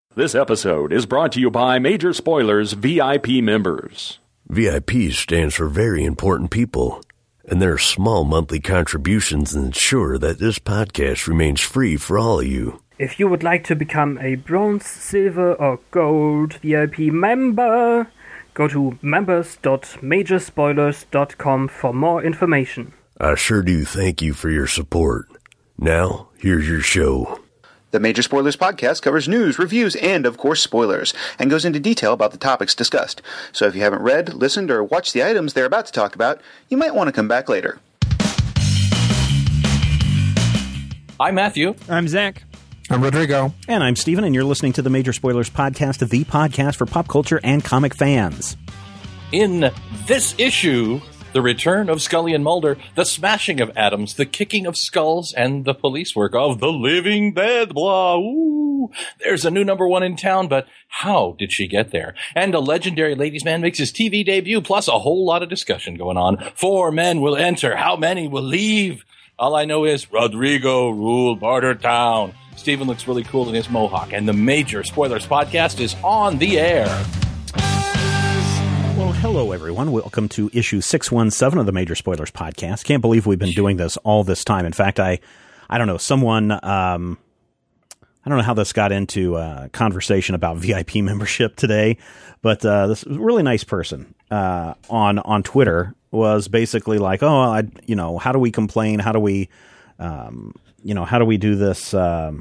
This episode is brought to you by Major Spoilers VIP members. VIP stands for Very Important People, and their small monthly contributions ensure that this podcast remains free for all of you. If you would like to become a bronze, silver, or gold VIP member, go to members.majorspoilers.com for more information. I sure do thank you for your support. Now, here's your show. The Major Spoilers podcast covers news, reviews, and, of course, spoilers, and goes into detail about the topics discussed. So if you haven't read, listened, or watched the items they're about to talk about, you might want to come back later. I'm Matthew. I'm Zach. I'm Rodrigo. And I'm Steven, and you're listening to the Major Spoilers podcast, the podcast for pop culture and comic fans. In this issue, the return of Scully and Mulder, the smashing of atoms, the kicking of skulls, and the police work of the living dead. Blah, ooh. There's a new #1 in town, but how did she get there? And a legendary ladies' man makes his TV debut, plus a whole lot of discussion going on. 4 men will enter. How many will leave? All I know is Rodrigo ruled Bartertown. Steven looks really cool in his mohawk, and the Major Spoilers podcast is on the air. Well, hello, everyone. Welcome to issue 617 of the Major Spoilers podcast. Can't believe we've been doing this all this time. In fact, I don't know, someone, I don't know how this got into a conversation about VIP membership today, but this really nice person on Twitter was basically like, oh, how do we complain? How do we, how do we do this?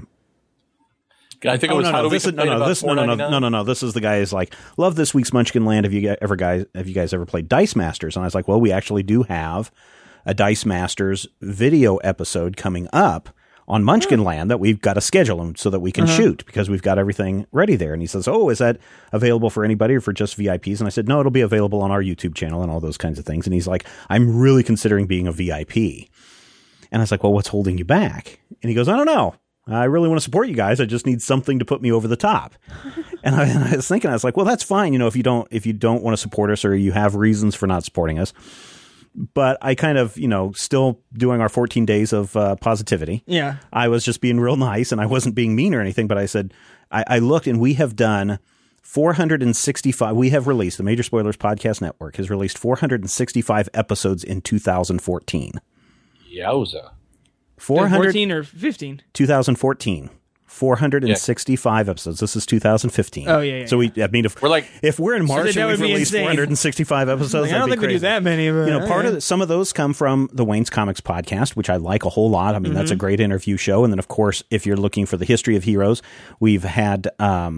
I think it was how do we complain about $4.99? No. This is the guy who's like, love this week's Munchkin Land. Have you guys ever played Dice Masters? And I was like, well, we actually do have a Dice Masters video episode coming up on Munchkin Land that we've got to schedule so that we can shoot because we've got everything ready there. And he says, oh, is that available for anybody or for just VIPs? And I said, no, it'll be available on our YouTube channel and all those kinds of things. And he's like, I'm really considering being a VIP. And I was like, well, what's holding you back? And he goes, I don't know. I really want to support you guys. I just need something to put me over the top. And I was thinking, I was like, well, that's fine. If you don't want to support us or you have reasons for not supporting us. But I kind of, still doing our 14 days of positivity. Yeah. I was just being real nice and I wasn't being mean or anything. But I said, I looked and we have done 465. We have released, the Major Spoilers Podcast Network has released 465 episodes in 2014. Yowza. 14 or 15? 2014. 465 episodes. This is 2015. Oh, yeah. So if we're in March and we've released 465 episodes, I don't think we do that many. But some of those come from the Wayne's Comics podcast, which I like a whole lot. I mean, that's a great interview show. And then, of course, if you're looking for the history of heroes, we've had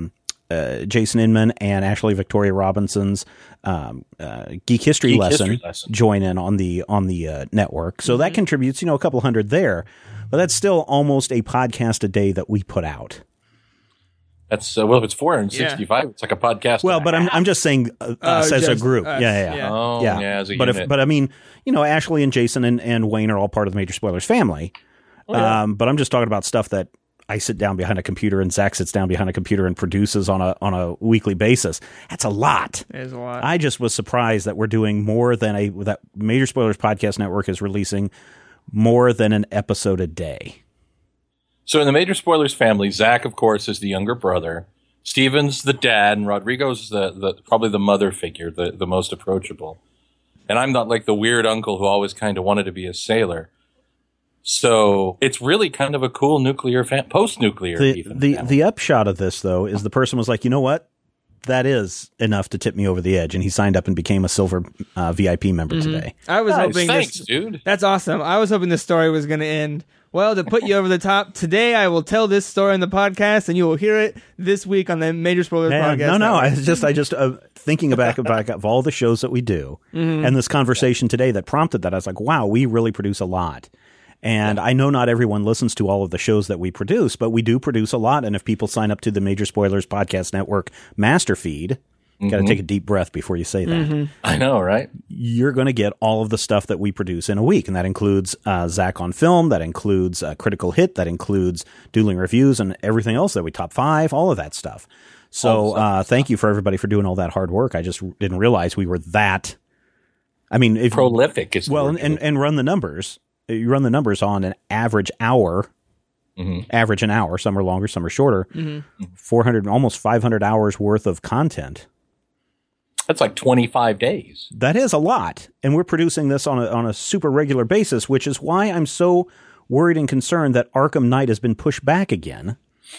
Jason Inman and Ashley Victoria Robinson's Geek History lesson join in on the network. So that contributes, a couple hundred there. But that's still almost a podcast a day that we put out. That's if it's 465, it's like a podcast. Well, but I'm just saying as a group. Yeah. Oh, yeah. As a unit. But I mean, Ashley and Jason and Wayne are all part of the Major Spoilers family. Oh, yeah. But I'm just talking about stuff that I sit down behind a computer and Zach sits down behind a computer and produces on a weekly basis. That's a lot. It is a lot. I just was surprised that we're doing more than that Major Spoilers Podcast Network is releasing more than an episode a day. So in the Major Spoilers family, Zach, of course, is the younger brother. Steven's the dad, and Rodrigo's the probably the mother figure, the most approachable. And I'm not like the weird uncle who always kind of wanted to be a sailor. So it's really kind of a cool post-nuclear. The upshot of this, though, is the person was like, you know what? That is enough to tip me over the edge, and he signed up and became a silver VIP member today. I was hoping thanks, dude. That's awesome. I was hoping this story was going to end. Well, to put you over the top, today I will tell this story on the podcast, and you will hear it this week on the Major Spoilers podcast. No. I just thinking back of all the shows that we do, and this conversation today that prompted that. I was like, wow, we really produce a lot. And I know not everyone listens to all of the shows that we produce, but we do produce a lot. And if people sign up to the Major Spoilers Podcast Network master feed, got to take a deep breath before you say that. I know, right? You're going to get all of the stuff that we produce in a week. And that includes Zach on Film. That includes Critical Hit. That includes Dueling Reviews and everything else that we top 5, all of that stuff. So thank you for everybody for doing all that hard work. I just didn't realize we were that. I mean, prolific. And run the numbers. You run the numbers on an average hour average an hour. Some are longer, some are shorter. 400, almost 500 hours worth of content. That's like 25 days. That is a lot. And we're producing this on a super regular basis, which is why I'm so worried and concerned that Arkham Knight has been pushed back again.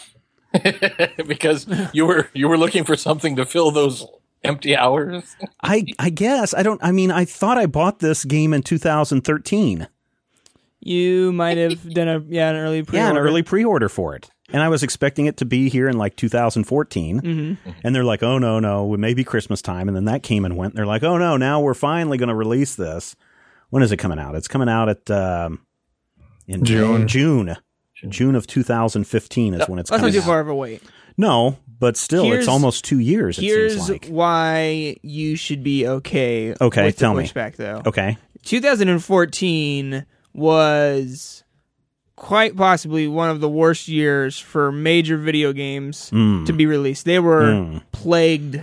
Because you were looking for something to fill those empty hours. I guess. I thought I bought this game in 2013. You might have done an early pre-order. Yeah, an early pre-order for it. And I was expecting it to be here in like 2014. And they're like, oh, no, it may be Christmas time. And then that came and went. And they're like, oh, no, now we're finally going to release this. When is it coming out? It's coming out at in June of 2015 is when it's coming out. That's not too far of a wait. No, but still, it's almost 2 years, it seems like. Here's why you should be okay with tell the me. pushback, though. Okay. 2014 was quite possibly one of the worst years for major video games to be released. They were plagued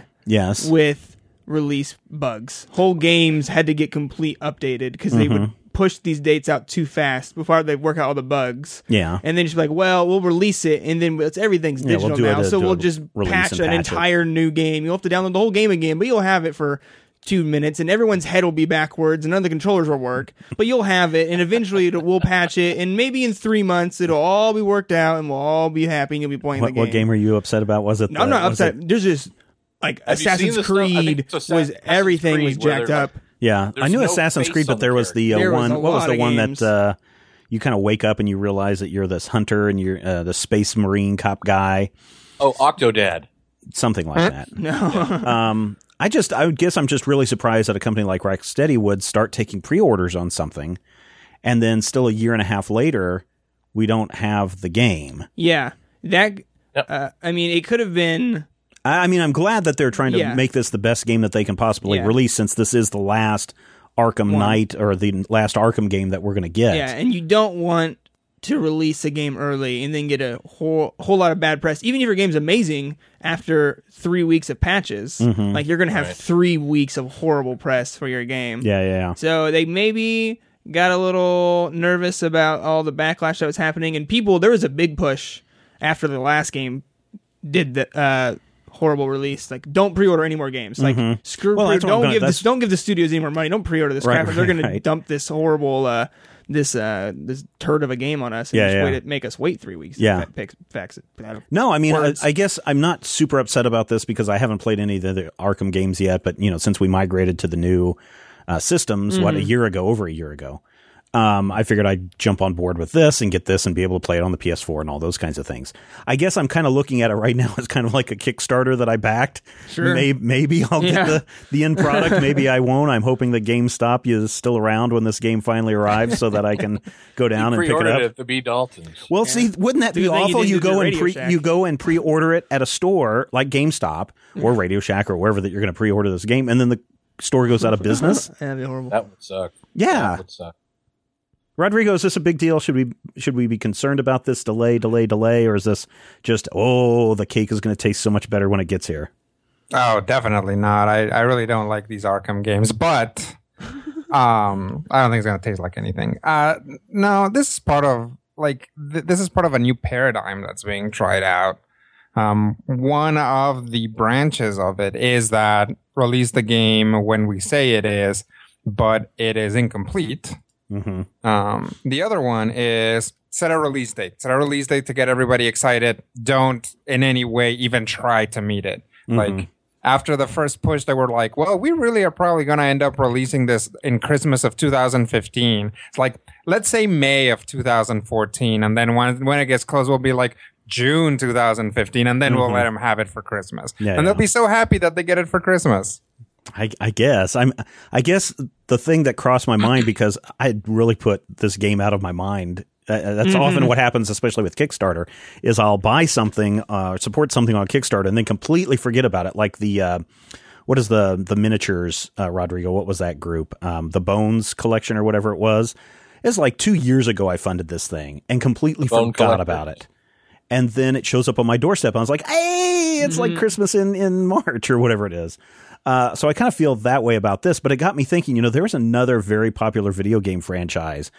with release bugs. Whole games had to get complete updated because they would push these dates out too fast before they work out all the bugs. Yeah. And then just be like, well, we'll release it, and then everything's digital now, so we'll just patch an entire new game. You'll have to download the whole game again, but you'll have it for 2 minutes, and everyone's head will be backwards, and none of the controllers will work, but you'll have it, and eventually we'll patch it, and maybe in 3 months it'll all be worked out, and we'll all be happy, and you'll be playing the game. What game are you upset about? Was it? No, I'm not upset. There's just like Assassin's Creed was everything was jacked up. Yeah, I knew Assassin's Creed, but there was the one. What was the one games. that you kind of wake up and you realize that you're this hunter and you're the space marine cop guy? Oh, Octodad. Something like that. No. I guess I'm just really surprised that a company like Rocksteady would start taking pre-orders on something, and then still a year and a half later, we don't have the game. Yeah, that. I mean, it could have been. I'm glad that they're trying to make this the best game that they can possibly release, since this is the last Arkham Knight or the last Arkham game that we're going to get. Yeah, and you don't want to release a game early and then get a whole lot of bad press. Even if your game's amazing, after 3 weeks of patches, like you're going to have 3 weeks of horrible press for your game. Yeah. So they maybe got a little nervous about all the backlash that was happening, and there was a big push after the last game did the horrible release. Like, don't pre-order any more games. Like, screw. Don't give the studios any more money. Don't pre-order this crap. They're going to dump this horrible. This turd of a game on us and just make us wait 3 weeks. Yeah. Facts it. No, I mean, I guess I'm not super upset about this because I haven't played any of the Arkham games yet, but, since we migrated to the new systems, over a year ago, I figured I'd jump on board with this and get this and be able to play it on the PS4 and all those kinds of things. I guess I'm kind of looking at it right now as kind of like a Kickstarter that I backed. Sure. Maybe I'll get the end product. Maybe I won't. I'm hoping that GameStop is still around when this game finally arrives so that I can go down and pick it up. At the B. Daltons. Well, see, wouldn't that be awful? You go and pre-order it at a store like GameStop or Radio Shack or wherever that you're going to pre-order this game, and then the store goes out of business. That'd be horrible. That would suck. Yeah. That would suck. Rodrigo, is this a big deal? Should we be concerned about this delay, or is this just, the cake is going to taste so much better when it gets here? Oh, definitely not. I really don't like these Arkham games, but I don't think it's going to taste like anything. No, this is part of a new paradigm that's being tried out. One of the branches of it is that release the game when we say it is, but it is incomplete. The other one is set a release date to get everybody excited. Don't in any way even try to meet it. Like after the first push, they were like, well, we really are probably going to end up releasing this in Christmas of 2015. It's like, let's say May of 2014. And then when it gets close, we'll be like June 2015. And then we'll let them have it for Christmas. And they'll be so happy that they get it for Christmas. I guess the thing that crossed my mind, because I really put this game out of my mind. That's often what happens, especially with Kickstarter, is I'll buy something, support something on Kickstarter, and then completely forget about it. Like what is the miniatures, Rodrigo? What was that group? The Bones Collection or whatever it was. It's like 2 years ago I funded this thing and completely forgot about it. And then it shows up on my doorstep. And I was like, hey, it's like Christmas in March or whatever it is. So I kind of feel that way about this, but it got me thinking, there was another very popular video game franchise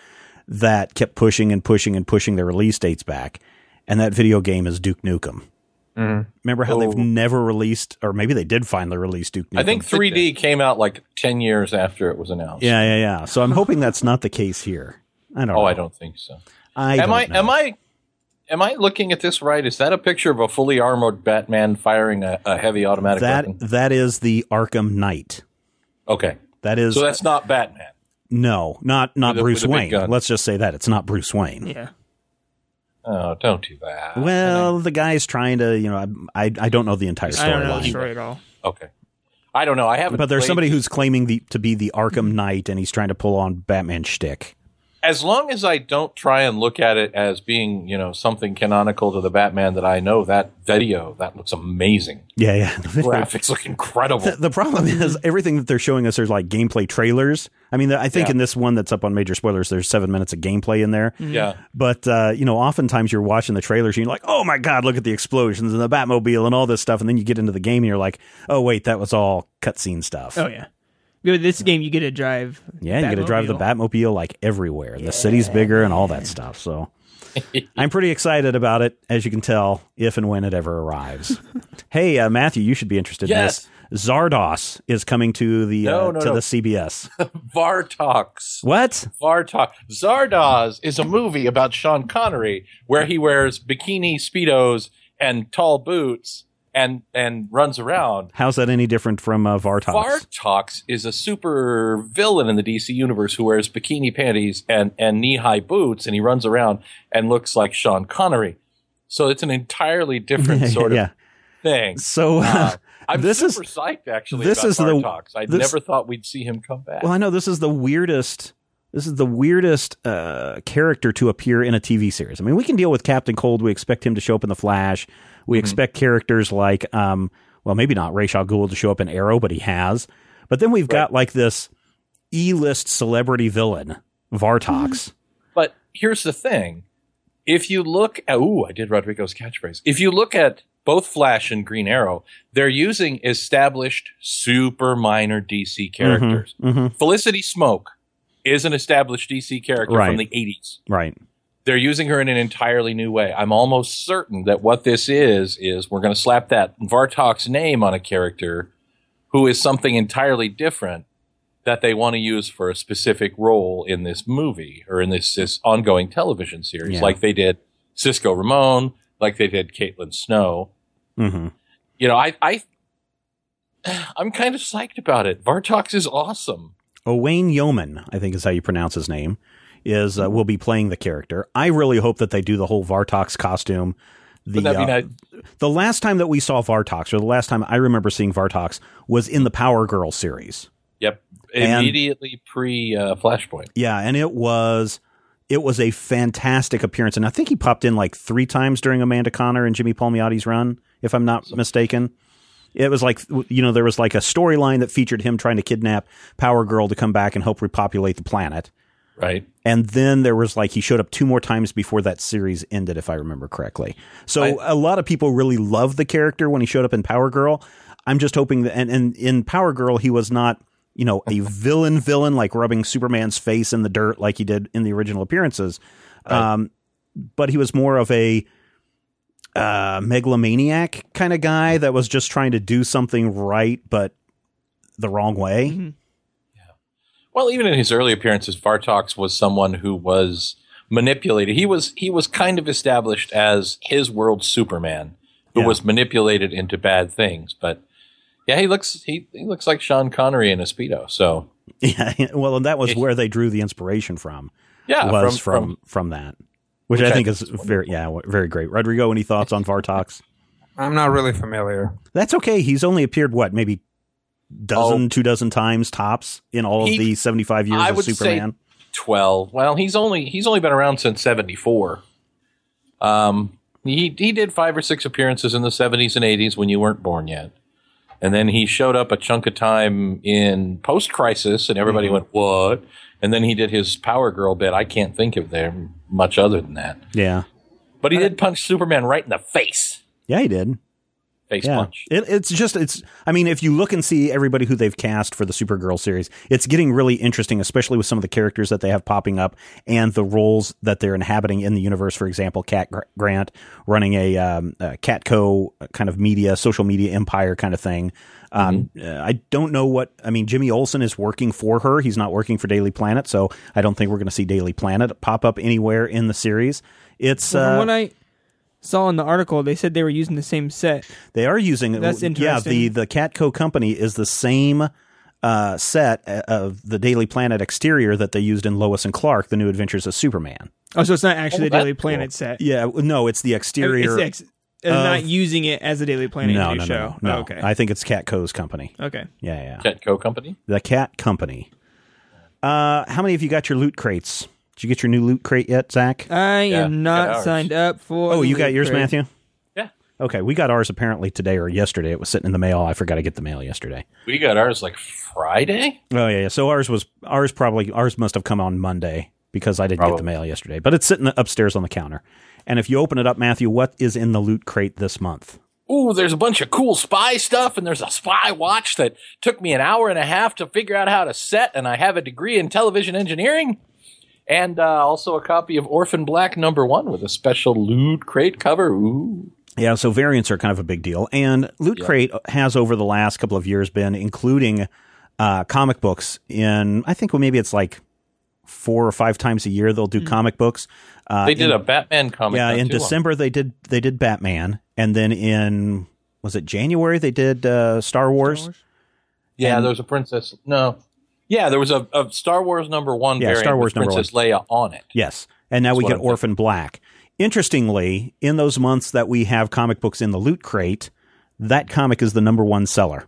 that kept pushing and pushing and pushing their release dates back. And that video game is Duke Nukem. Remember how they've never released, or maybe they did finally release Duke Nukem. I think 3D came out like 10 years after it was announced. Yeah. So I'm hoping that's not the case here. I don't know. I don't think so. Am I looking at this right? Is that a picture of a fully armored Batman firing a heavy automatic weapon? That is the Arkham Knight. Okay. That is. So that's not Batman. No, not Bruce with a Wayne. big gun. Let's just say that it's not Bruce Wayne. Yeah. Oh, don't do that. Well, the guy's trying to, I don't know the entire I don't know the storyline. story at all. Okay. I don't know. I haven't. But there's played- somebody who's claiming to be the Arkham Knight, and he's trying to pull on Batman shtick. As long as I don't try and look at it as being, something canonical to the Batman that I know, that video, that looks amazing. Yeah. Graphics look incredible. The problem is everything that they're showing us, there's like gameplay trailers. I mean, I think in this one that's up on Major Spoilers, there's 7 minutes of gameplay in there. Yeah. But, oftentimes you're watching the trailers and you're like, oh my God, look at the explosions and the Batmobile and all this stuff. And then you get into the game and you're like, oh wait, that was all cutscene stuff. Oh, yeah. With this game, you get to drive. Yeah, you get to drive the Batmobile like everywhere. Yeah. The city's bigger and all that stuff. So I'm pretty excited about it, as you can tell, if and when it ever arrives. Hey, Matthew, you should be interested in this. Zardos is coming to the the CBS. Vartox. What? Vartox. Zardoz is a movie about Sean Connery where he wears bikini Speedos and tall boots and runs around. How's that any different from Vartox? Vartox is a super villain in the DC universe who wears bikini panties and knee-high boots, and he runs around and looks like Sean Connery. So it's an entirely different sort of thing. So I'm super psyched, actually, about Vartox. I never thought we'd see him come back. Well, I know this is the weirdest character to appear in a TV series. I mean, we can deal with Captain Cold. We expect him to show up in The Flash. We expect characters like, maybe not Ra's al Ghul to show up in Arrow, but he has. But then we've got like this E-list celebrity villain, Vartox. But here's the thing. If you look at, I did Rodrigo's catchphrase. If you look at both Flash and Green Arrow, they're using established super minor DC characters. Felicity Smoke is an established DC character from the 80s. Right. They're using her in an entirely new way. I'm almost certain that what this is we're going to slap that Vartox name on a character who is something entirely different that they want to use for a specific role in this movie or in this ongoing television series, like they did Cisco Ramon, like they did Caitlin Snow. I'm kind of psyched about it. Vartox is awesome. Owain Yeoman, I think is how you pronounce his name, will be playing the character. I really hope that they do the whole Vartox costume. The last time that we saw Vartox, or the last time I remember seeing Vartox, was in the Power Girl series. Yep, immediately pre-Flashpoint. Yeah, and it was a fantastic appearance, and I think he popped in like 3 times during Amanda Conner and Jimmy Palmiotti's run, if I'm not mistaken. It was like, there was like a storyline that featured him trying to kidnap Power Girl to come back and help repopulate the planet. Right. And then there was like, he showed up 2 more times before that series ended, if I remember correctly. So a lot of people really loved the character when he showed up in Power Girl. I'm just hoping that, and in Power Girl, he was not, a villain, like rubbing Superman's face in the dirt like he did in the original appearances. Right. But he was more of a megalomaniac kind of guy that was just trying to do something right, but the wrong way. Mm-hmm. Well, even in his early appearances, Vartox was someone who was manipulated. He was kind of established as his world Superman, who was manipulated into bad things. But yeah, he looks like Sean Connery in a Speedo. So yeah, well, and that was where they drew the inspiration from. Yeah, was from that, which I think is very great. Rodrigo, any thoughts on Vartox? I'm not really familiar. That's okay. He's only appeared maybe 2 dozen times tops in all of the 75 years of Superman. Say 12. Well, he's only been around since 74. He did 5 or 6 appearances in the 70s and 80s when you weren't born yet. And then he showed up a chunk of time in Post-Crisis, and everybody went, what? And then he did his Power Girl bit. I can't think of there much other than that. Yeah. But he did punch Superman right in the face. Yeah, he did. face punch. It's I mean, if you look and see everybody who they've cast for the Supergirl series, it's getting really interesting, especially with some of the characters that they have popping up and the roles that they're inhabiting in the universe. For example, Cat Grant running a Catco kind of social media empire kind of thing. I don't know Jimmy Olsen is working for her. He's not working for Daily Planet, so I don't think we're going to see Daily Planet pop up anywhere in the series. It's from what I saw in the article, they said they were using the same set. They are using it. That's interesting. Yeah, the Catco company is the same set of the Daily Planet exterior that they used in Lois and Clark: The New Adventures of Superman. Oh, so it's not actually the Daily Planet set. Yeah, no, it's the exterior. Not using it as a Daily Planet show. No. Oh, okay. I think it's Catco's company. Okay. Yeah. Catco company? The Cat Company. How many of you got your loot crates? Did you get your new loot crate yet, Zach? I am not signed up for. Oh, you got yours, crate. Matthew? Yeah. Okay, we got ours apparently today or yesterday. It was sitting in the mail. I forgot to get the mail yesterday. We got ours like Friday? Oh, yeah. So ours must have come on Monday because I didn't get the mail yesterday. But it's sitting upstairs on the counter. And if you open it up, Matthew, what is in the loot crate this month? Ooh, there's a bunch of cool spy stuff, and there's a spy watch that took me an hour and a half to figure out how to set, and I have a degree in television engineering. And also a copy of Orphan Black #1 with a special loot crate cover. Ooh. Yeah, so variants are kind of a big deal. And Loot Crate has, over the last couple of years, been including comic books in, I think maybe it's like 4 or 5 times a year they'll do comic books. They did a Batman comic. Yeah, in December they did Batman, and then in, was it January, they did Star Wars? Yeah, there was a Princess. No. Yeah, there was a Star Wars #1 variant Star Wars with Princess Leia on it. Yes, and now we get Orphan Black. Interestingly, in those months that we have comic books in the Loot Crate, that comic is the #1 seller.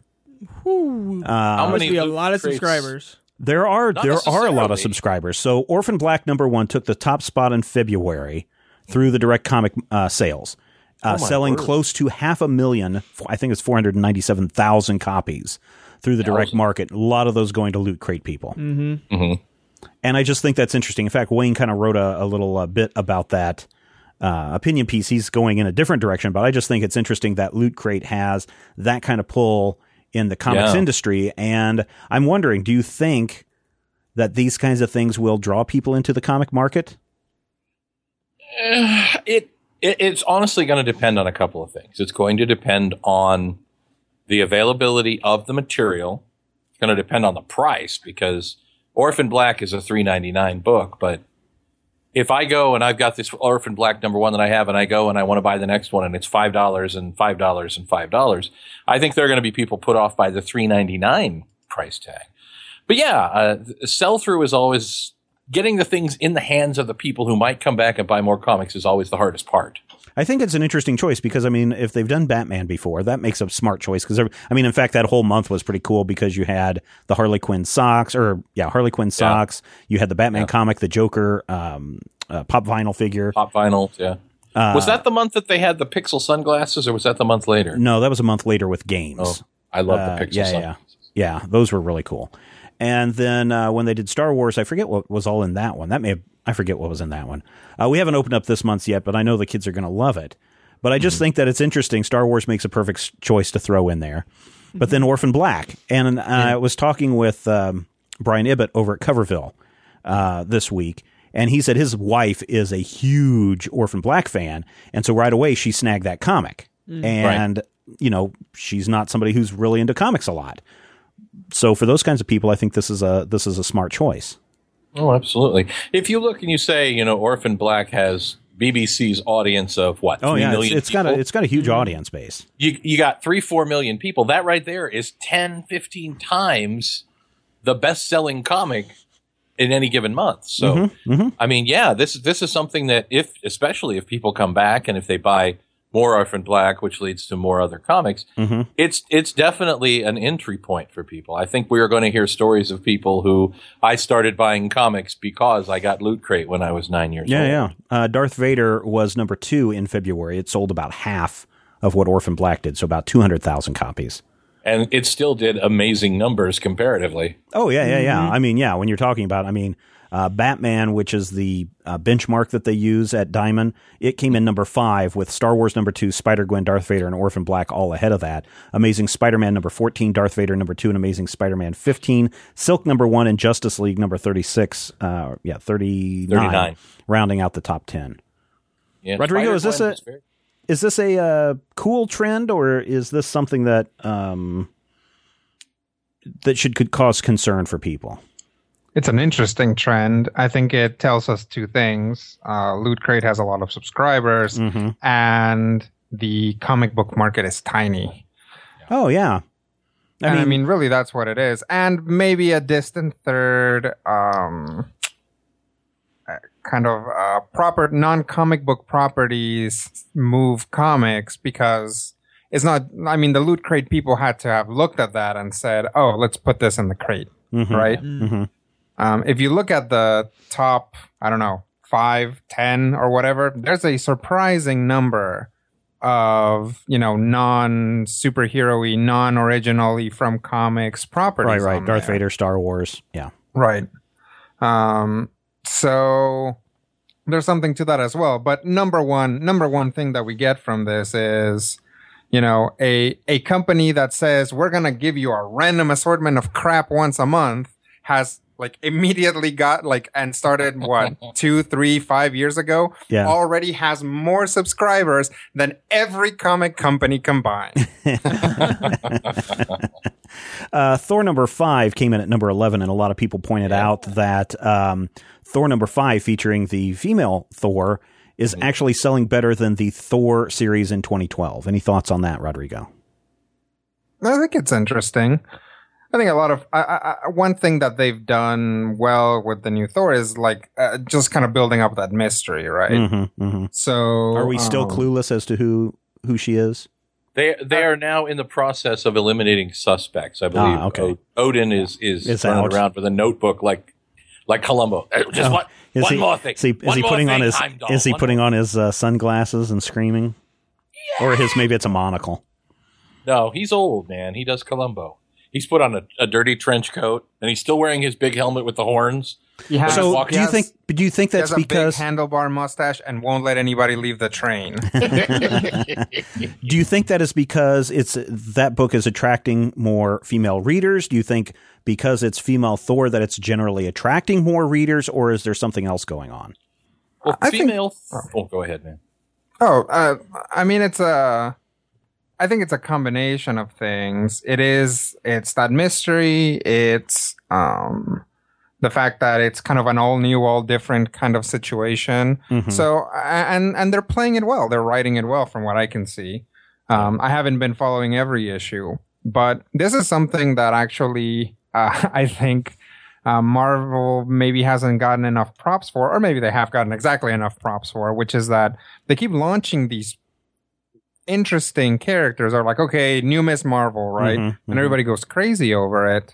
How many? A lot of subscribers. There are a lot of subscribers. So Orphan Black #1 took the top spot in February through the direct comic sales, selling close to 500,000. I think it's 497,000 copies through the direct market. A lot of those going to Loot Crate people. Mm-hmm. Mm-hmm. And I just think that's interesting. In fact, Wayne kind of wrote a little bit about that opinion piece. He's going in a different direction, but I just think it's interesting that Loot Crate has that kind of pull in the comics industry. And I'm wondering, do you think that these kinds of things will draw people into the comic market? It's honestly going to depend on a couple of things. It's going to depend on the availability of the material. It's going to depend on the price, because Orphan Black is a $3.99 book, but if I go and I've got this Orphan Black #1 that I have, and I go and I want to buy the next one, and it's $5 and $5 and $5, I think there are going to be people put off by the $3.99 price tag. But yeah, sell-through is always getting the things in the hands of the people who might come back and buy more comics is always the hardest part. I think it's an interesting choice because, I mean, if they've done Batman before, that makes a smart choice. Because, I mean, in fact, that whole month was pretty cool because you had the Harley Quinn socks, Harley Quinn socks. You had the Batman comic, the Joker pop vinyl figure. Pop vinyls, yeah. Was that the month that they had the Pixel sunglasses, or was that the month later? No, that was a month later with games. Oh, I love the Pixel sunglasses. Yeah, those were really cool. And then when they did Star Wars, I forget what was all in that one. I forget what was in that one. We haven't opened up this month's yet, but I know the kids are going to love it. But I just think that it's interesting. Star Wars makes a perfect choice to throw in there. But then Orphan Black. And I was talking with Brian Ibbott over at Coverville this week, and he said his wife is a huge Orphan Black fan, and so right away she snagged that comic. And, you know, she's not somebody who's really into comics a lot. So for those kinds of people, I think this is a smart choice. Oh, absolutely. If you look and you say, you know, Orphan Black has BBC's audience of what? 3 million it's people? got a huge audience base. You got 3-4 million people. That right there is 10-15 times the best-selling comic in any given month. So, I mean, yeah, this is something that especially if people come back and if they buy more Orphan Black, which leads to more other comics, it's definitely an entry point for people. I think we are going to hear stories of people who I started buying comics because I got Loot Crate when I was 9 years old. Yeah. Darth Vader was #2 in February. It sold about half of what Orphan Black did, so about 200,000 copies. And it still did amazing numbers comparatively. Oh, yeah. I mean, yeah, when you're talking about, I mean, Batman, which is the benchmark that they use at Diamond, it came in number 5 with Star Wars number 2, Spider-Gwen, Darth Vader, and Orphan Black all ahead of that. Amazing Spider-Man number 14, Darth Vader number 2, and Amazing Spider-Man 15. Silk number 1, and Justice League number 36. 39. Rounding out the top 10. Yeah, Rodrigo, is this a cool trend, or is this something that could cause concern for people? It's an interesting trend. I think it tells us two things. Loot Crate has a lot of subscribers, and the comic book market is tiny. Oh, yeah. I mean, really, that's what it is. And maybe a distant third, kind of proper non-comic book properties move comics, because it's not. I mean, the Loot Crate people had to have looked at that and said, "Oh, let's put this in the crate," right? If you look at the top, I don't know, 5, 10, or whatever, there's a surprising number of, non-superhero-y, non-originally from comics properties. Right. Darth Vader, Star Wars. Yeah. Right. So there's something to that as well. But number one thing that we get from this is, a company that says we're going to give you a random assortment of crap once a month has immediately got and started 2, 3, 5 years ago, already has more subscribers than every comic company combined. Thor number 5 came in at number 11, and a lot of people pointed out that Thor number 5, featuring the female Thor, is actually selling better than the Thor series in 2012. Any thoughts on that, Rodrigo? I think it's interesting. I think a lot of one thing that they've done well with the new Thor is just kind of building up that mystery, right? So, are we still clueless as to who she is? They are now in the process of eliminating suspects. I believe. Okay. Odin is running around with a notebook like Columbo. Just one more thing. Is he putting on his sunglasses and screaming, or maybe it's a monocle? No, he's old, man. He does Columbo. He's put on a dirty trench coat, and he's still wearing his big helmet with the horns. So do you think that's because he has a big handlebar mustache and won't let anybody leave the train? Do you think that is because that book is attracting more female readers? Do you think because it's female Thor that it's generally attracting more readers, or is there something else going on? Well, go ahead, man. I mean, I think it's a combination of things. It's that mystery. It's the fact that it's kind of an all new, all different kind of situation. So, and they're playing it well. They're writing it well from what I can see. I haven't been following every issue, but this is something that actually, I think, Marvel maybe hasn't gotten enough props for, or maybe they have gotten exactly enough props for, which is that they keep launching these interesting characters. Are okay, new Miss Marvel, right? And everybody goes crazy over it.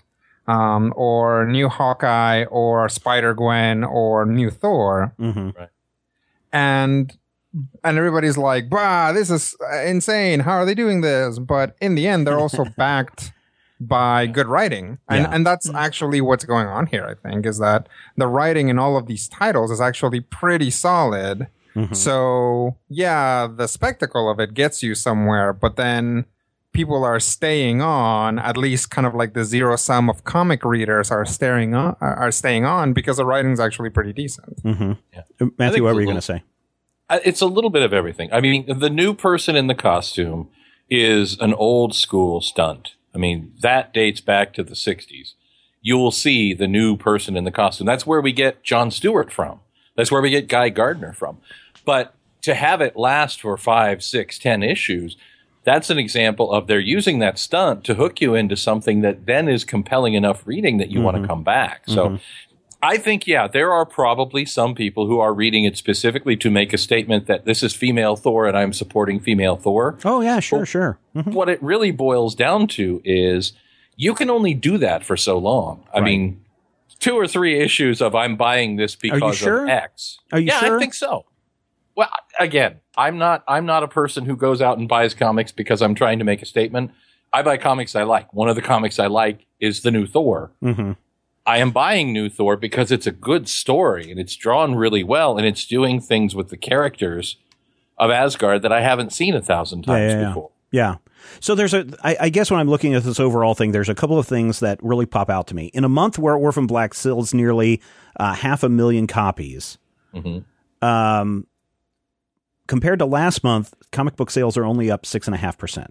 Or new Hawkeye, or Spider-Gwen, or new Thor. Right. And everybody's like, bah, this is insane. How are they doing this? But in the end, they're also backed by good writing. And that's actually what's going on here, I think, is that the writing in all of these titles is actually pretty solid. So, the spectacle of it gets you somewhere, but then people are staying on, at least kind of like the zero sum of comic readers are staying on because the writing's actually pretty decent. Matthew, what were you going to say? It's a little bit of everything. I mean, the new person in the costume is an old school stunt. I mean, that dates back to the 60s. You will see the new person in the costume. That's where we get Jon Stewart from. That's where we get Guy Gardner from. But to have it last for 5, 6, 10 issues, that's an example of they're using that stunt to hook you into something that then is compelling enough reading that you want to come back. So I think, there are probably some people who are reading it specifically to make a statement that this is female Thor and I'm supporting female Thor. Oh, yeah, sure. What it really boils down to is you can only do that for so long. I mean, 2 or 3 issues of I'm buying this because of X. Are you sure? I think so. Well, again, I'm not a person who goes out and buys comics because I'm trying to make a statement. I buy comics I like. One of the comics I like is the new Thor. I am buying New Thor because it's a good story and it's drawn really well and it's doing things with the characters of Asgard that I haven't seen 1,000 times before. Yeah. So I guess when I'm looking at this overall thing, there's a couple of things that really pop out to me. In a month where Orphan Black sells nearly 500,000 copies, compared to last month, comic book sales are only up 6.5%.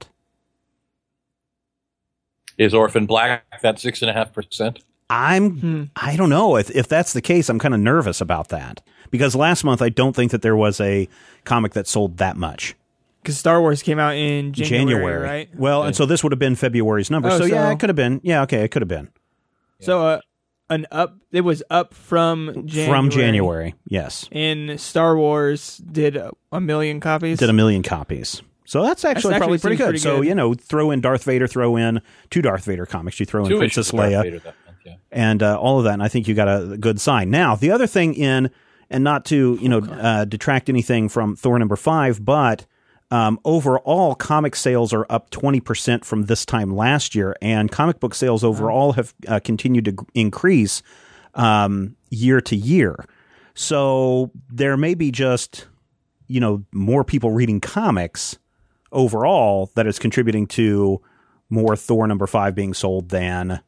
Is Orphan Black that 6.5%? I don't know. If that's the case, I'm kind of nervous about that. Because last month, I don't think that there was a comic that sold that much. Because Star Wars came out in January, right? Well, and so this would have been February's number. So yeah, it could have been. Yeah, okay, it could have been. So it was up from January. From January, yes. And Star Wars did 1 million copies? Did 1 million copies. So that's actually probably pretty good. So, throw in Darth Vader, throw in 2 Darth Vader comics. You throw in Princess Leia and all of that, and I think you got a good sign. Now, the other thing and not to, detract anything from Thor number 5, but overall comic sales are up 20% from this time last year, and comic book sales overall have continued to increase year to year. So there may be just, more people reading comics overall that is contributing to more Thor number 5 being sold than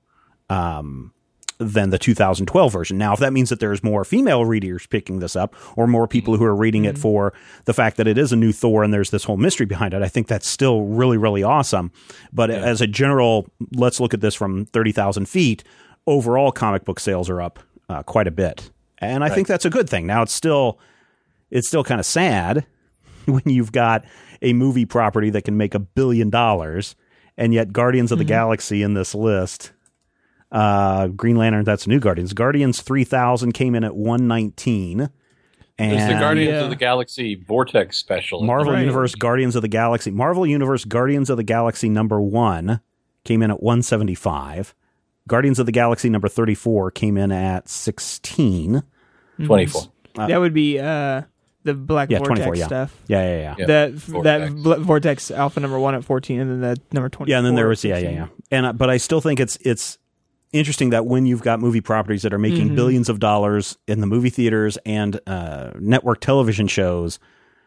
the 2012 version. Now, if that means that there's more female readers picking this up or more people who are reading it for the fact that it is a new Thor and there's this whole mystery behind it, I think that's still really, really awesome. But as a general, let's look at this from 30,000 feet, overall comic book sales are up quite a bit. And I think that's a good thing. Now, it's still kind of sad when you've got a movie property that can make $1 billion and yet Guardians of the Galaxy in this list, Green Lantern, that's New Guardians. Guardians 3000 came in at 119. And it's the Guardians of the Galaxy Vortex special. Marvel Universe Guardians of the Galaxy. Marvel Universe Guardians of the Galaxy number 1 came in at 175. Guardians of the Galaxy number 34 came in at 16. 24. That would be the Black Vortex 24, stuff. Yeah. That Vortex Alpha number 1 at 14, and then the number 24. Yeah, and then there was and but I still think it's interesting that when you've got movie properties that are making billions of dollars in the movie theaters and network television shows,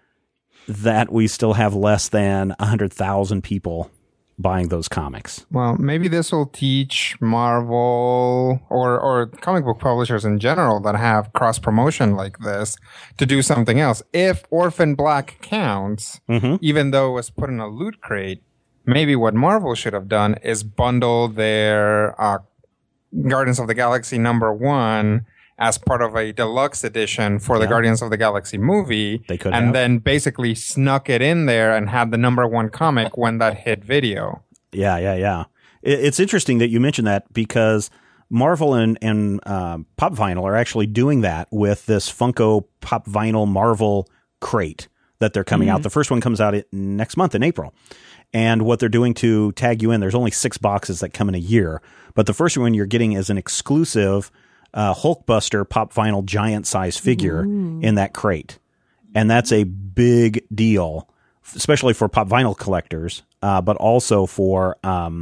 that we still have less than 100,000 people buying those comics. Well, maybe this will teach Marvel or comic book publishers in general that have cross promotion like this to do something else. If Orphan Black counts, even though it was put in a loot crate, maybe what Marvel should have done is bundle their Guardians of the Galaxy number 1 as part of a deluxe edition for the Guardians of the Galaxy movie. They could and then basically snuck it in there and had the number 1 comic when that hit video. Yeah. It's interesting that you mentioned that because Marvel and Pop Vinyl are actually doing that with this Funko Pop Vinyl Marvel crate that they're coming out. The first one comes out next month in April. And what they're doing to tag you in, there's only 6 boxes that come in a year. But the first one you're getting is an exclusive Hulkbuster Pop Vinyl giant size figure in that crate. And that's a big deal, especially for Pop Vinyl collectors, but also for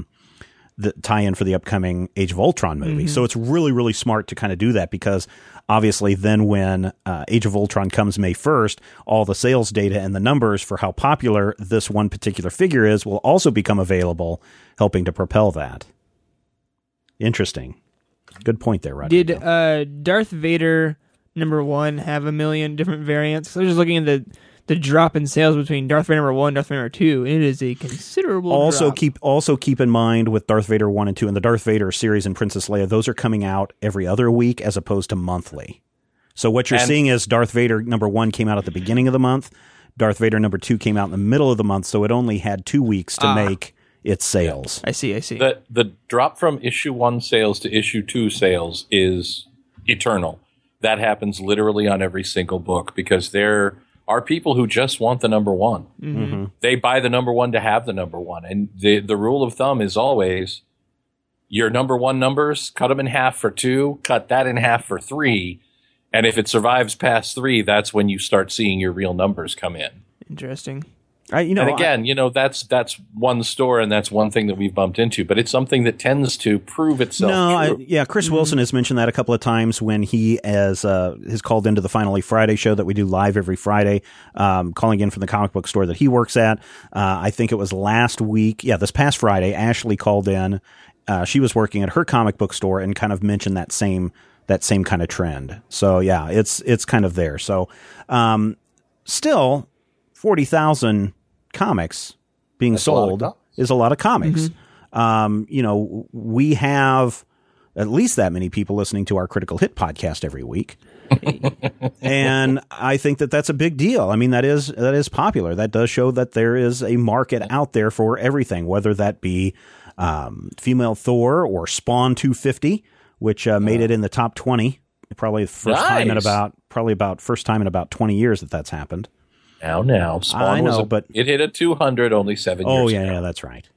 the tie-in for the upcoming Age of Ultron movie. So it's really, really smart to kind of do that because obviously then when Age of Ultron comes May 1st, all the sales data and the numbers for how popular this one particular figure is will also become available, helping to propel that. Interesting. Good point there, Rodrigo. Did Darth Vader number 1 have 1 million different variants? So I was just looking at the drop in sales between Darth Vader number 1 and Darth Vader number 2. It is a considerable drop. Keep in mind with Darth Vader 1 and 2 and the Darth Vader series and Princess Leia, those are coming out every other week as opposed to monthly. So what you're seeing is Darth Vader number 1 came out at the beginning of the month. Darth Vader number 2 came out in the middle of the month, so it only had 2 weeks to make its sales. I see. The drop from issue 1 sales to issue 2 sales is eternal. That happens literally on every single book because there are people who just want the number 1. They buy the number 1 to have the number 1. And the rule of thumb is always your number 1 numbers, cut them in half for 2, cut that in half for 3. And if it survives past 3, that's when you start seeing your real numbers come in. Interesting. And again, that's one store and that's one thing that we've bumped into, but it's something that tends to prove itself true. Chris Wilson has mentioned that a couple of times when he has called into the Finally Friday show that we do live every Friday, calling in from the comic book store that he works at. I think it was last week. Yeah, this past Friday, Ashley called in. She was working at her comic book store and kind of mentioned that same kind of trend. So yeah, it's kind of there. So, still 40,000 comics being sold is a lot of comics. We have at least that many people listening to our Critical Hit podcast every week. And I think that that's a big deal. I mean, that is popular. That does show that there is a market out there for everything, whether that be female Thor or Spawn 250, which made it in the top 20. Probably the first time in about 20 years that's happened. Now, Spawn but it hit a 200 only 7 years ago. Yeah, that's right.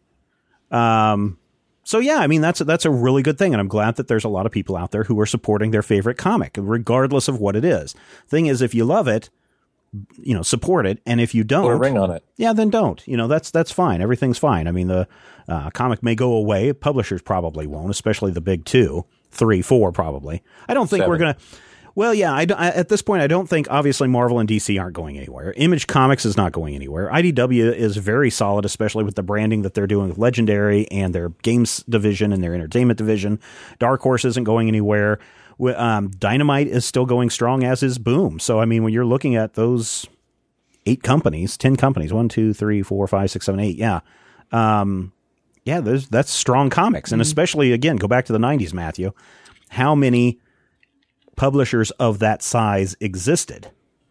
So yeah, I mean that's a really good thing, and I'm glad that there's a lot of people out there who are supporting their favorite comic, regardless of what it is. Thing is, if you love it, support it, and if you don't, put a ring on it. Yeah, then don't. That's fine. Everything's fine. I mean, the comic may go away. Publishers probably won't, especially the big 2, 3, 4 probably. I don't think 7. we're gonna. Well, yeah, at this point, I don't think, obviously, Marvel and DC aren't going anywhere. Image Comics is not going anywhere. IDW is very solid, especially with the branding that they're doing with Legendary and their games division and their entertainment division. Dark Horse isn't going anywhere. Dynamite is still going strong, as is Boom. So, I mean, when you're looking at those 10 companies, 1, 2, 3, 4, 5, 6, 7, 8, that's strong comics. And especially, again, go back to the 90s, Matthew. How many publishers of that size existed?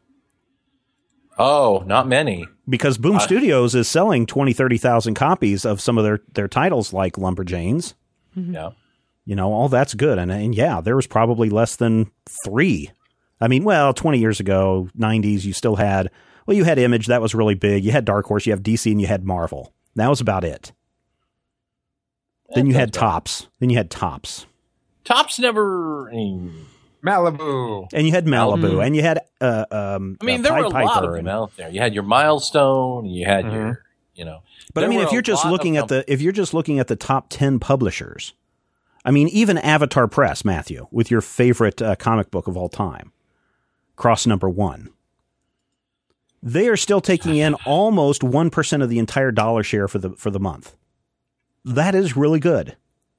Oh, not many. Because Boom Studios is selling 20, 30,000 copies of some of their titles like Lumberjanes. Yeah. All that's good. And yeah, there was probably less than 3. I mean, 20 years ago, 90s, you still had, you had Image. That was really big. You had Dark Horse, you have DC, and you had Marvel. That was about it. Then you had Tops. Tops never... Malibu. And you had Malibu, and you had there were a lot of them out there. You had your Milestone, you had your, But I mean, if you're just looking at the top 10 publishers, I mean, even Avatar Press, Matthew, with your favorite comic book of all time, Cross number 1, they are still taking in almost 1% of the entire dollar share for the month. That is really good.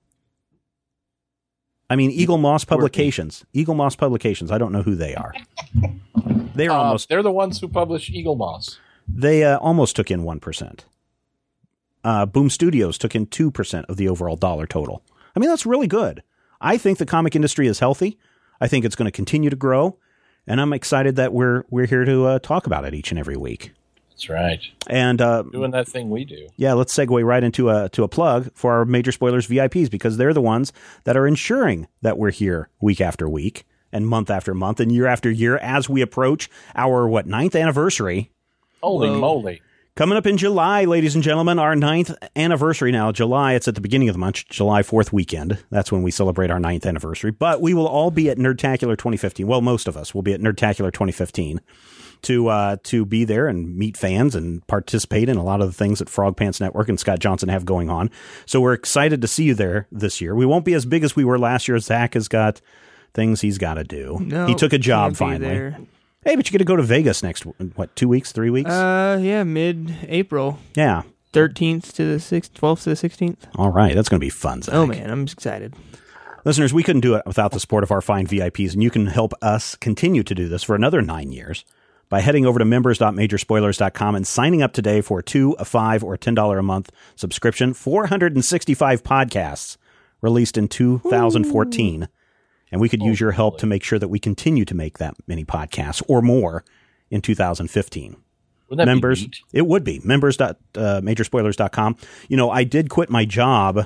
I mean, Eagle Moss Publications. I don't know who they are. They're the ones who publish Eagle Moss. They almost took in 1%. Boom Studios took in 2% of the overall dollar total. I mean, that's really good. I think the comic industry is healthy. I think it's going to continue to grow, and I'm excited that we're here to talk about it each and every week. That's right. And doing that thing we do. Yeah, let's segue right into a plug for our Major Spoilers VIPs, because they're the ones that are ensuring that we're here week after week and month after month and year after year as we approach our 9th anniversary. Holy moly. Coming up in July, ladies and gentlemen, our 9th anniversary. Now, July, it's at the beginning of the month, July 4th weekend. That's when we celebrate our 9th anniversary. But we will all be at Nerdtacular 2015. Well, most of us will be at Nerdtacular 2015. To be there and meet fans and participate in a lot of the things that Frog Pants Network and Scott Johnson have going on. So we're excited to see you there this year. We won't be as big as we were last year. Zach has got things he's got to do. No, he took a job finally. Hey, but you get to go to Vegas next, 2 weeks, 3 weeks? Yeah, mid-April. Yeah. 13th to the 12th to the 16th. All right. That's going to be fun, Zach. Oh, man. I'm excited. Listeners, we couldn't do it without the support of our fine VIPs, and you can help us continue to do this for another 9 years by heading over to members.majorspoilers.com and signing up today for a $2, a $5, or $10 a month subscription. 465 podcasts released in 2014. And we could use your help to make sure that we continue to make that many podcasts or more in 2015. Wouldn't that Members, be neat? It would be. Members.majorspoilers.com. I did quit my job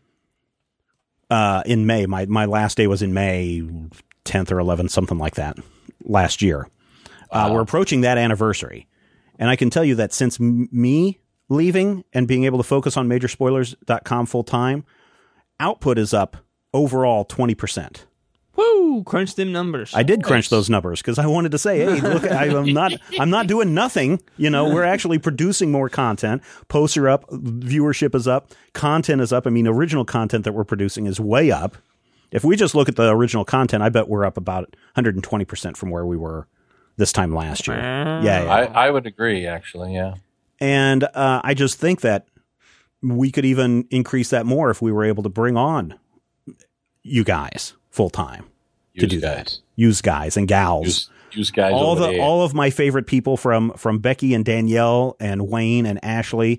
in May. My last day was in May 10th or 11th, something like that, last year. We're approaching that anniversary. And I can tell you that since me leaving and being able to focus on majorspoilers.com full time, output is up overall 20%. Woo! Crunch them numbers. I did crunch those numbers because I wanted to say, hey, look, I'm not doing nothing. We're actually producing more content. Posts are up, viewership is up, content is up. I mean, original content that we're producing is way up. If we just look at the original content, I bet we're up about 120% from where we were this time last year. Yeah. I would agree, actually, yeah. And I just think that we could even increase that more if we were able to bring on you guys full time to do that. Use guys and gals. Use guys. All of my favorite people from Becky and Danielle and Wayne and Ashley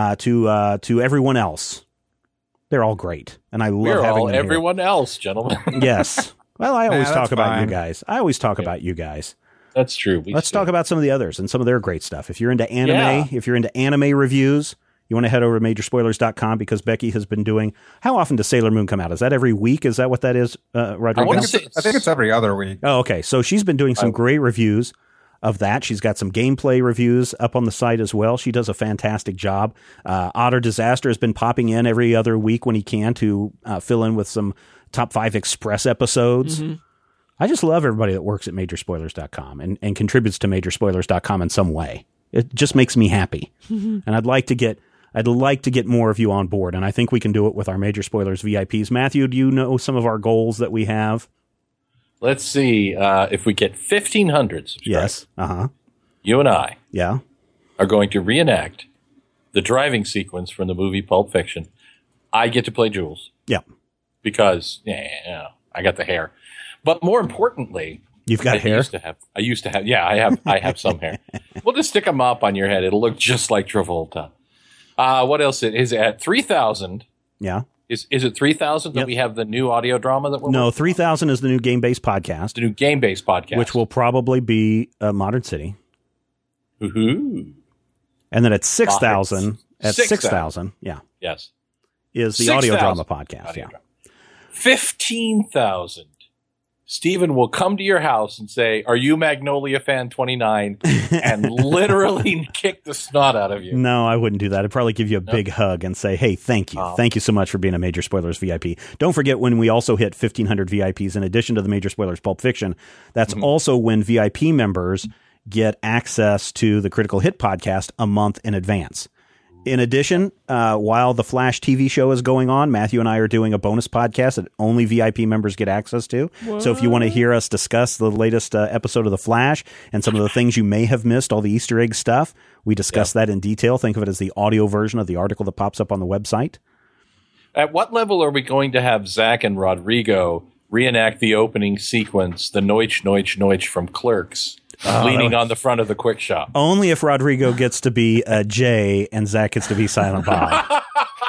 to everyone else. They're all great, and I love having them everyone here. Else, gentlemen. Yes. Well, I always talk about you guys. About you guys. That's true. Let's talk about some of the others and some of their great stuff. If you're into anime, if you're into anime reviews, you want to head over to majorspoilers.com because Becky has been doing. How often does Sailor Moon come out? Is that every week? Is that what that is, Rodrigo? I think it's every other week. Oh, okay. So she's been doing some great reviews of that. She's got some gameplay reviews up on the site as well. She does a fantastic job. Otter Disaster has been popping in every other week when he can to fill in with some Top 5 Express episodes. Mm-hmm. I just love everybody that works at majorspoilers.com and contributes to majorspoilers.com in some way. It just makes me happy. Mm-hmm. And I'd like to get more of you on board, and I think we can do it with our Major Spoilers VIPs. Matthew, do you know some of our goals that we have? Let's see. If we get 1,500 subscribers, yes, you and I are going to reenact the driving sequence from the movie Pulp Fiction. I get to play Jules. Yeah. Because I got the hair. But more importantly, you've got hair? I used to have. Yeah, I have some hair. We'll just stick a mop on your head. It'll look just like Travolta. What else is it at 3,000? Yeah. Is it 3,000 that we have the new audio drama that we're No, 3,000 is the new game-based podcast. The new game-based podcast. Which will probably be Modern City. Ooh. And then at 6,000, yeah. Yes. Is the audio drama podcast, yeah. 15,000. Stephen will come to your house and say, "Are you Magnolia Fan 29?" and literally kick the snot out of you. No, I wouldn't do that. I'd probably give you a big hug and say, hey, thank you. Thank you so much for being a Major Spoilers VIP. Don't forget when we also hit 1,500 VIPs, in addition to the Major Spoilers Pulp Fiction, that's also when VIP members get access to the Critical Hit podcast a month in advance. In addition, while the Flash TV show is going on, Matthew and I are doing a bonus podcast that only VIP members get access to. What? So if you want to hear us discuss the latest episode of The Flash and some of the things you may have missed, all the Easter egg stuff, we discuss that in detail. Think of it as the audio version of the article that pops up on the website. At what level are we going to have Zach and Rodrigo reenact the opening sequence, the Noich, Noich, Noich from Clerks? Leaning on the front of the quick shop. Only if Rodrigo gets to be Jay and Zach gets to be Silent Bob.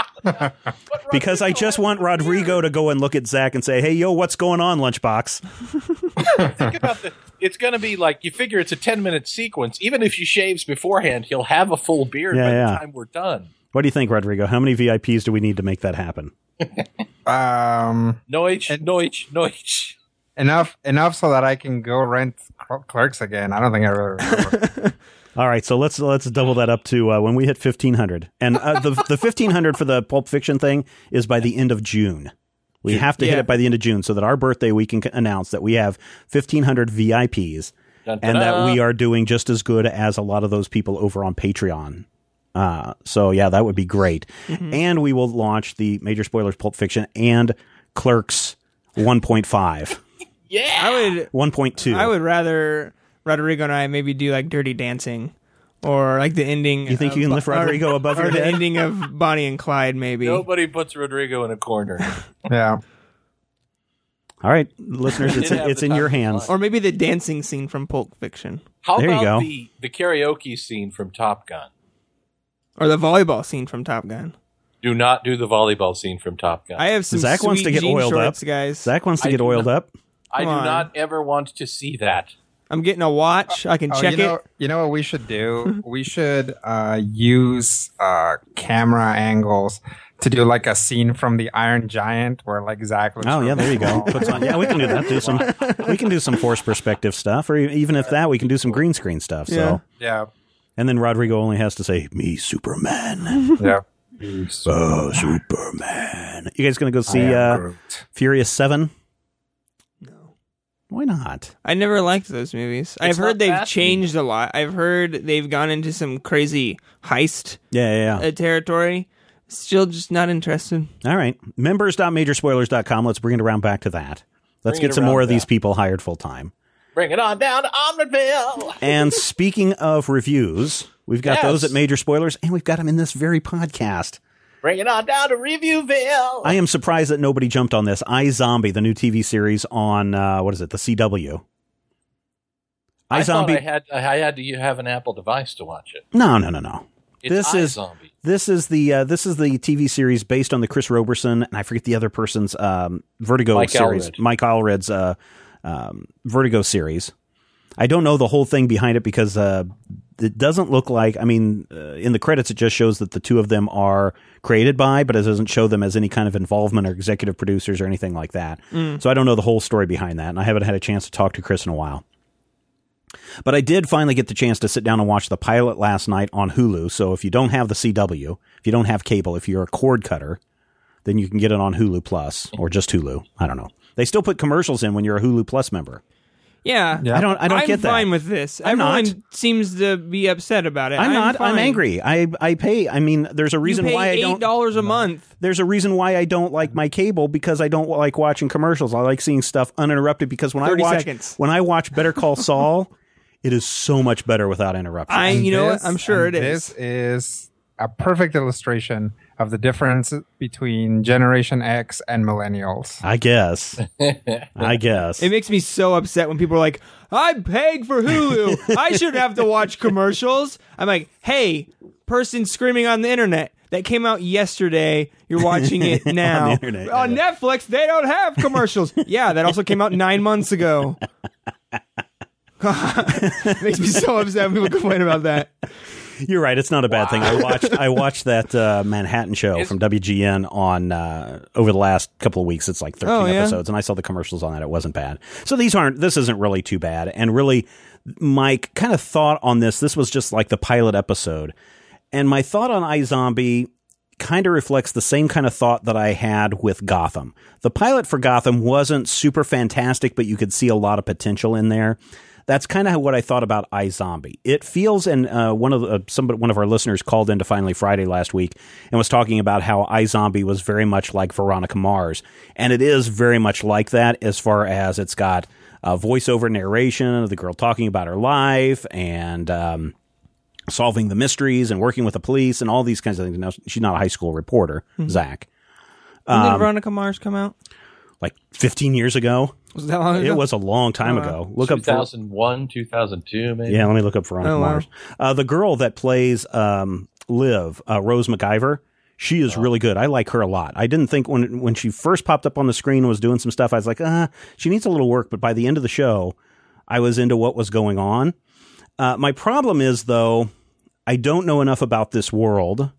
Because I just want Rodrigo to go and look at Zach and say, hey, yo, what's going on, Lunchbox? Think about it's going to be like, you figure it's a 10-minute sequence. Even if he shaves beforehand, he'll have a full beard by the time we're done. What do you think, Rodrigo? How many VIPs do we need to make that happen? Noich. Enough so that I can go rent Clerks again. I don't think I really remember. All right, so let's double that up to when we hit 1,500. And the 1,500 for the Pulp Fiction thing is by the end of June. We have to hit it by the end of June so that our birthday we can announce that we have 1,500 VIPs and that we are doing just as good as a lot of those people over on Patreon. So, that would be great. Mm-hmm. And we will launch the Major Spoilers Pulp Fiction and Clerks 1.5. Yeah, 1.2. I would rather Rodrigo and I maybe do like Dirty Dancing, or like the ending. You think you can lift Rodrigo above your head? The ending of Bonnie and Clyde, maybe. Nobody puts Rodrigo in a corner. Yeah. All right, listeners, it's in your hands. Or maybe the dancing scene from Pulp Fiction. How about the karaoke scene from Top Gun? Or the volleyball scene from Top Gun. Do not do the volleyball scene from Top Gun. I have some Zach wants to get oiled shorts, up, guys. Zach wants to get oiled up. I do not ever want to see that. I'm getting a watch. I can check it. You know what we should do? We should use camera angles to do like a scene from the Iron Giant where like Zach looks. Oh yeah, there you go. We can do that. We can do some forced perspective stuff, or even if that, we can do some green screen stuff. So yeah. And then Rodrigo only has to say, "Me, Superman." Yeah. Superman. You guys gonna go see Furious 7? No. Why not? I never liked those movies. I've heard they've changed a lot. I've heard they've gone into some crazy heist territory. Still just not interested. All right. Members.majorspoilers.com. Let's bring it around back to that. Let's get some more of these people hired full time. Bring it on down to Omniville. And speaking of reviews, we've got those at Major Spoilers, and we've got them in this very podcast. Bring it on down to Reviewville. I am surprised that nobody jumped on this. iZombie, the new TV series on, the CW. iZombie. I had to have an Apple device to watch it. No. It's iZombie. This is the TV series based on the Chris Roberson, and I forget the other person's Vertigo series. Mike Allred's Vertigo series. I don't know the whole thing behind it because it doesn't look like, in the credits it just shows that the two of them are created by, but it doesn't show them as any kind of involvement or executive producers or anything like that. So I don't know the whole story behind that, and I haven't had a chance to talk to Chris in a while. But I did finally get the chance to sit down and watch the pilot last night on Hulu. So if you don't have the CW, if you don't have cable, if you're a cord cutter, then you can get it on Hulu Plus or just Hulu. I don't know. They still put commercials in when you're a Hulu Plus member. Yeah. I don't get that. I'm fine with this. Everyone seems to be upset about it. I'm not. Fine. I'm angry. I pay. There's a reason why I don't. $8 a month. There's a reason why I don't like my cable, because I don't like watching commercials. I like seeing stuff uninterrupted, because when I watch Better Call Saul, it is so much better without interruption. I'm sure it is. This is a perfect illustration of the difference between Generation X and millennials. I guess. It makes me so upset when people are like, I'm paying for Hulu. I shouldn't have to watch commercials. I'm like, hey, person screaming on the internet. That came out yesterday. You're watching it now. On the internet, on Netflix, they don't have commercials. Yeah, that also came out 9 months ago. It makes me so upset when people complain about that. You're right. It's not a bad thing. I watched that Manhattan show from WGN on over the last couple of weeks. It's like 13 episodes, and I saw the commercials on that. It wasn't bad. So this isn't really too bad. And really, my kind of thought on this was just like the pilot episode. And my thought on iZombie kind of reflects the same kind of thought that I had with Gotham. The pilot for Gotham wasn't super fantastic, but you could see a lot of potential in there. That's kind of what I thought about iZombie. It feels, and one of our listeners called into Finally Friday last week and was talking about how iZombie was very much like Veronica Mars, and it is very much like that as far as it's got voiceover narration of the girl talking about her life and solving the mysteries and working with the police and all these kinds of things. Now, she's not a high school reporter, Zach. When did Veronica Mars come out? Like 15 years ago. Was that long ago? It was a long time ago. Look 2001, 2002, maybe. Yeah, let me look up Veronica Mars. The girl that plays Liv, Rose McIver, she is really good. I like her a lot. I didn't think when she first popped up on the screen and was doing some stuff, I was like, she needs a little work. But by the end of the show, I was into what was going on. My problem is, though, I don't know enough about this world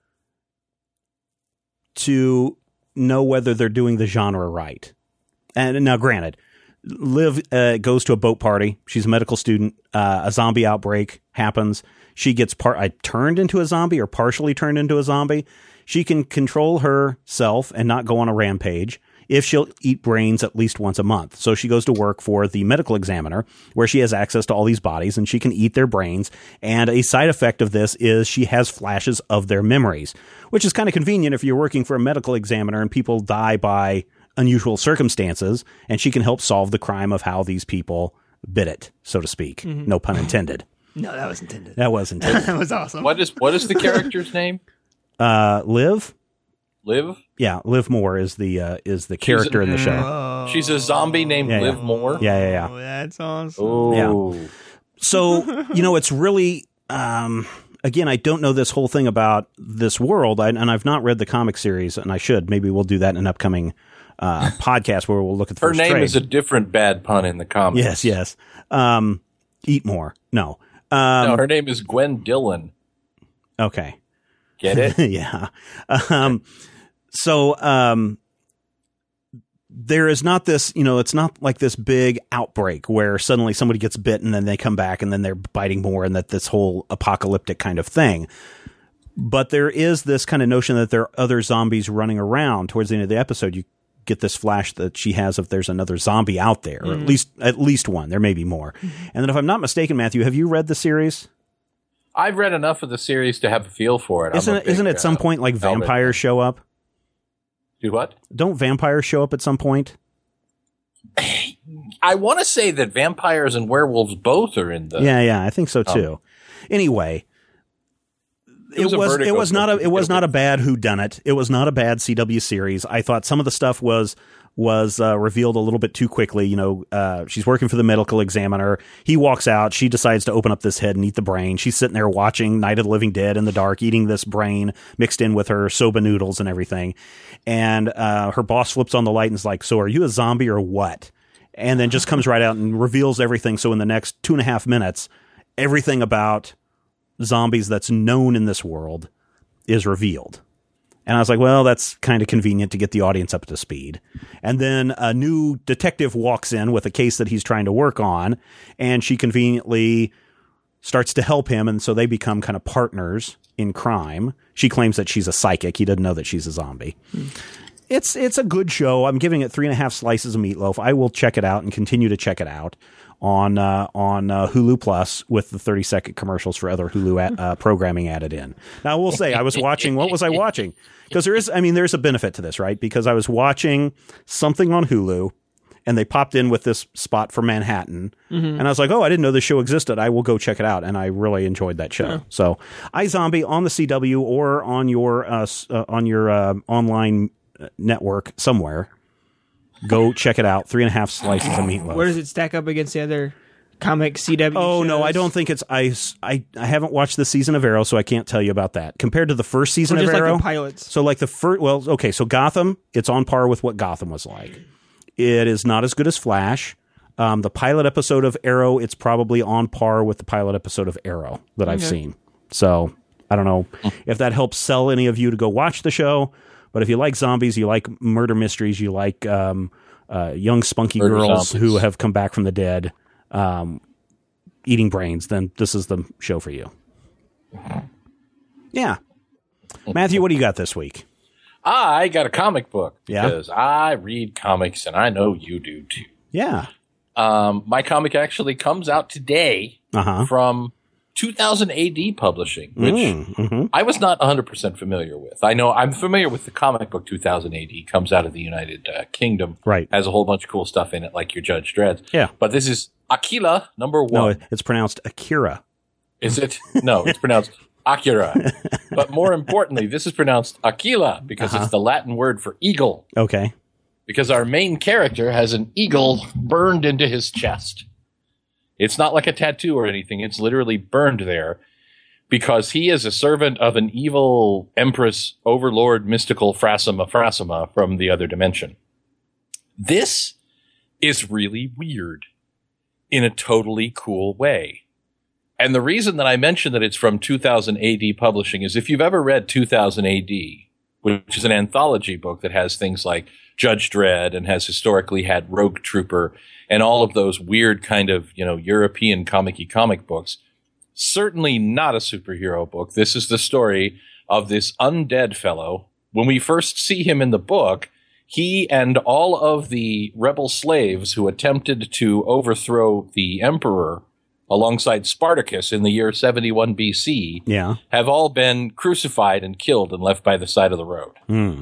to know whether they're doing the genre right. And now, granted, Liv goes to a boat party. She's a medical student. A zombie outbreak happens. She gets turned into a zombie or partially turned into a zombie. She can control herself and not go on a rampage if she'll eat brains at least once a month. So she goes to work for the medical examiner, where she has access to all these bodies and she can eat their brains. And a side effect of this is she has flashes of their memories, which is kind of convenient if you're working for a medical examiner and people die by unusual circumstances, and she can help solve the crime of how these people bit it, so to speak. No pun intended. No, that was intended. That was intended. That was awesome. What is the character's name? Liv? Liv? Yeah, Liv Moore is the character in the show. She's a zombie named Liv Moore? Yeah. Oh, that's awesome. Oh. Yeah. So, it's really... again, I don't know this whole thing about this world, and I've not read the comic series, and I should. Maybe we'll do that in an upcoming podcast where we'll look at the first trade. Her name trade. is a different bad pun in the comics. Yes. Eat more. No. No, her name is Gwen Dillon. Okay. Get it? Yeah. So there is not this, it's not like this big outbreak where suddenly somebody gets bit and then they come back and then they're biting more, and that this whole apocalyptic kind of thing. But there is this kind of notion that there are other zombies running around. Towards the end of the episode, you get this flash that she has if there's another zombie out there, or at least one. There may be more. And then if I'm not mistaken, Matthew, have you read the series? I've read enough of the series to have a feel for it. Isn't at some point like vampires show up? Do what? Don't vampires show up at some point? I want to say that vampires and werewolves both are in the... Yeah, I think so too. Anyway, it was not a bad whodunit. It was not a bad CW series. I thought some of the stuff was revealed a little bit too quickly. You know, she's working for the medical examiner. He walks out. She decides to open up this head and eat the brain. She's sitting there watching Night of the Living Dead in the dark, eating this brain mixed in with her soba noodles and everything. And her boss flips on the light and is like, "So are you a zombie or what?" And then just comes right out and reveals everything. So in the next 2.5 minutes, everything about zombies that's known in this world is revealed. And I was like, well, that's kind of convenient to get the audience up to speed. And then a new detective walks in with a case that he's trying to work on, and she conveniently starts to help him, and so they become kind of partners in crime. She claims that she's a psychic. He doesn't know that she's a zombie. It's a good show. I'm giving it 3.5 slices of meatloaf. I will check it out and continue to check it out on Hulu Plus with the 30-second commercials for other Hulu programming added in. Now, I will say, I was watching, what was I watching? Because there's a benefit to this, right? Because I was watching something on Hulu, and they popped in with this spot for Manhattan, and I was like, oh, I didn't know this show existed. I will go check it out, and I really enjoyed that show. Yeah. So, iZombie on the CW or on your online network somewhere. Go check it out. 3.5 slices of meatloaf. Where does it stack up against the other comic CW shows? No, I don't think it's... I haven't watched the season of Arrow, so I can't tell you about that. Compared to the first season of Arrow... like the pilots. So like the first... Well, okay, so Gotham, it's on par with what Gotham was like. It is not as good as Flash. The pilot episode of Arrow, it's probably on par with the pilot episode of Arrow that I've seen. So, I don't know if that helps sell any of you to go watch the show. But if you like zombies, you like murder mysteries, you like young spunky girls who have come back from the dead eating brains, then this is the show for you. Yeah. Matthew, what do you got this week? I got a comic book because Yeah? I read comics, and I know you do too. Yeah. My comic actually comes out today from 2000 AD Publishing, which I was not 100% familiar with. I know I'm familiar with the comic book 2000 AD, comes out of the United Kingdom. Right. Has a whole bunch of cool stuff in it, like your Judge Dredd. Yeah. But this is Aquila #1. No, it's pronounced Akira. Is it? No, it's pronounced Akira. But more importantly, this is pronounced Aquila because it's the Latin word for eagle. Okay. Because our main character has an eagle burned into his chest. It's not like a tattoo or anything. It's literally burned there because he is a servant of an evil empress, overlord, mystical Phrasima from the other dimension. This is really weird in a totally cool way. And the reason that I mention that it's from 2000 AD Publishing is if you've ever read 2000 AD, which is an anthology book that has things like Judge Dredd and has historically had Rogue Trooper and all of those weird kind of, European comic books. Certainly not a superhero book. This is the story of this undead fellow. When we first see him in the book, he and all of the rebel slaves who attempted to overthrow the emperor alongside Spartacus in the year 71 BC have all been crucified and killed and left by the side of the road.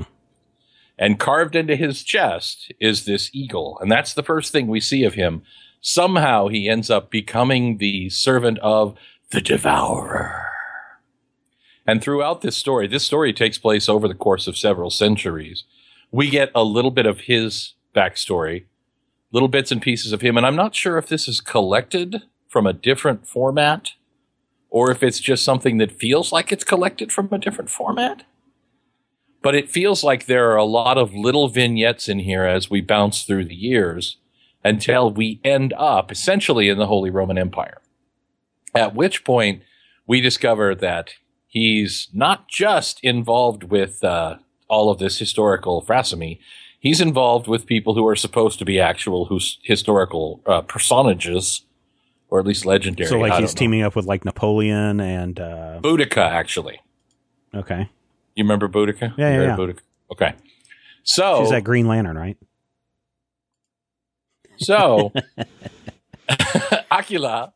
And carved into his chest is this eagle. And that's the first thing we see of him. Somehow he ends up becoming the servant of the Devourer. And throughout this story takes place over the course of several centuries. We get a little bit of his backstory, little bits and pieces of him. And I'm not sure if this is collected from a different format or if it's just something that feels like it's collected from a different format. But it feels like there are a lot of little vignettes in here as we bounce through the years until we end up essentially in the Holy Roman Empire. At which point we discover that he's not just involved with all of this historical Phrasime. He's involved with people who are supposed to be actual historical personages, or at least legendary. So like he's teaming up with like Napoleon and... Boudica, actually. Okay. You remember Boudica? Yeah. Boudica? Okay. So she's that Green Lantern, right? So Akira.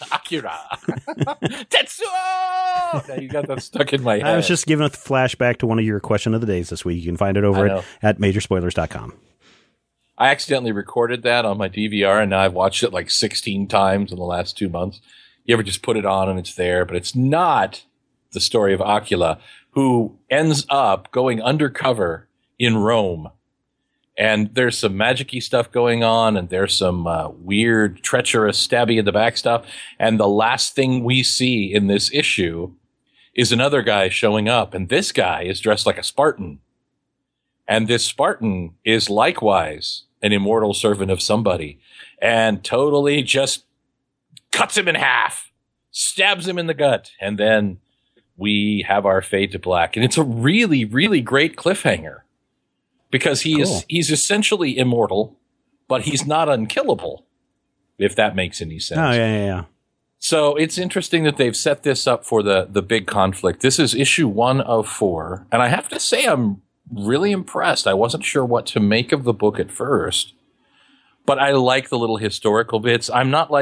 Tetsuo! Now you got that stuck in my head. I was just giving a flashback to one of your question of the days this week. You can find it over at majorspoilers.com. I accidentally recorded that on my DVR, and now I've watched it like 16 times in the last 2 months. You ever just put it on and it's there, but it's not the story of Aquila, who ends up going undercover in Rome. And there's some magic-y stuff going on, and there's some weird, treacherous, stabby in the back stuff. And the last thing we see in this issue is another guy showing up, and this guy is dressed like a Spartan. And this Spartan is likewise an immortal servant of somebody, and totally just cuts him in half, stabs him in the gut, and then we have our fade to black. And it's a really, really great cliffhanger. Because he's essentially immortal, but he's not unkillable, if that makes any sense. Oh, yeah. So it's interesting that they've set this up for the big conflict. This is issue 1 of 4, and I have to say I'm really impressed. I wasn't sure what to make of the book at first, but I like the little historical bits. I'm not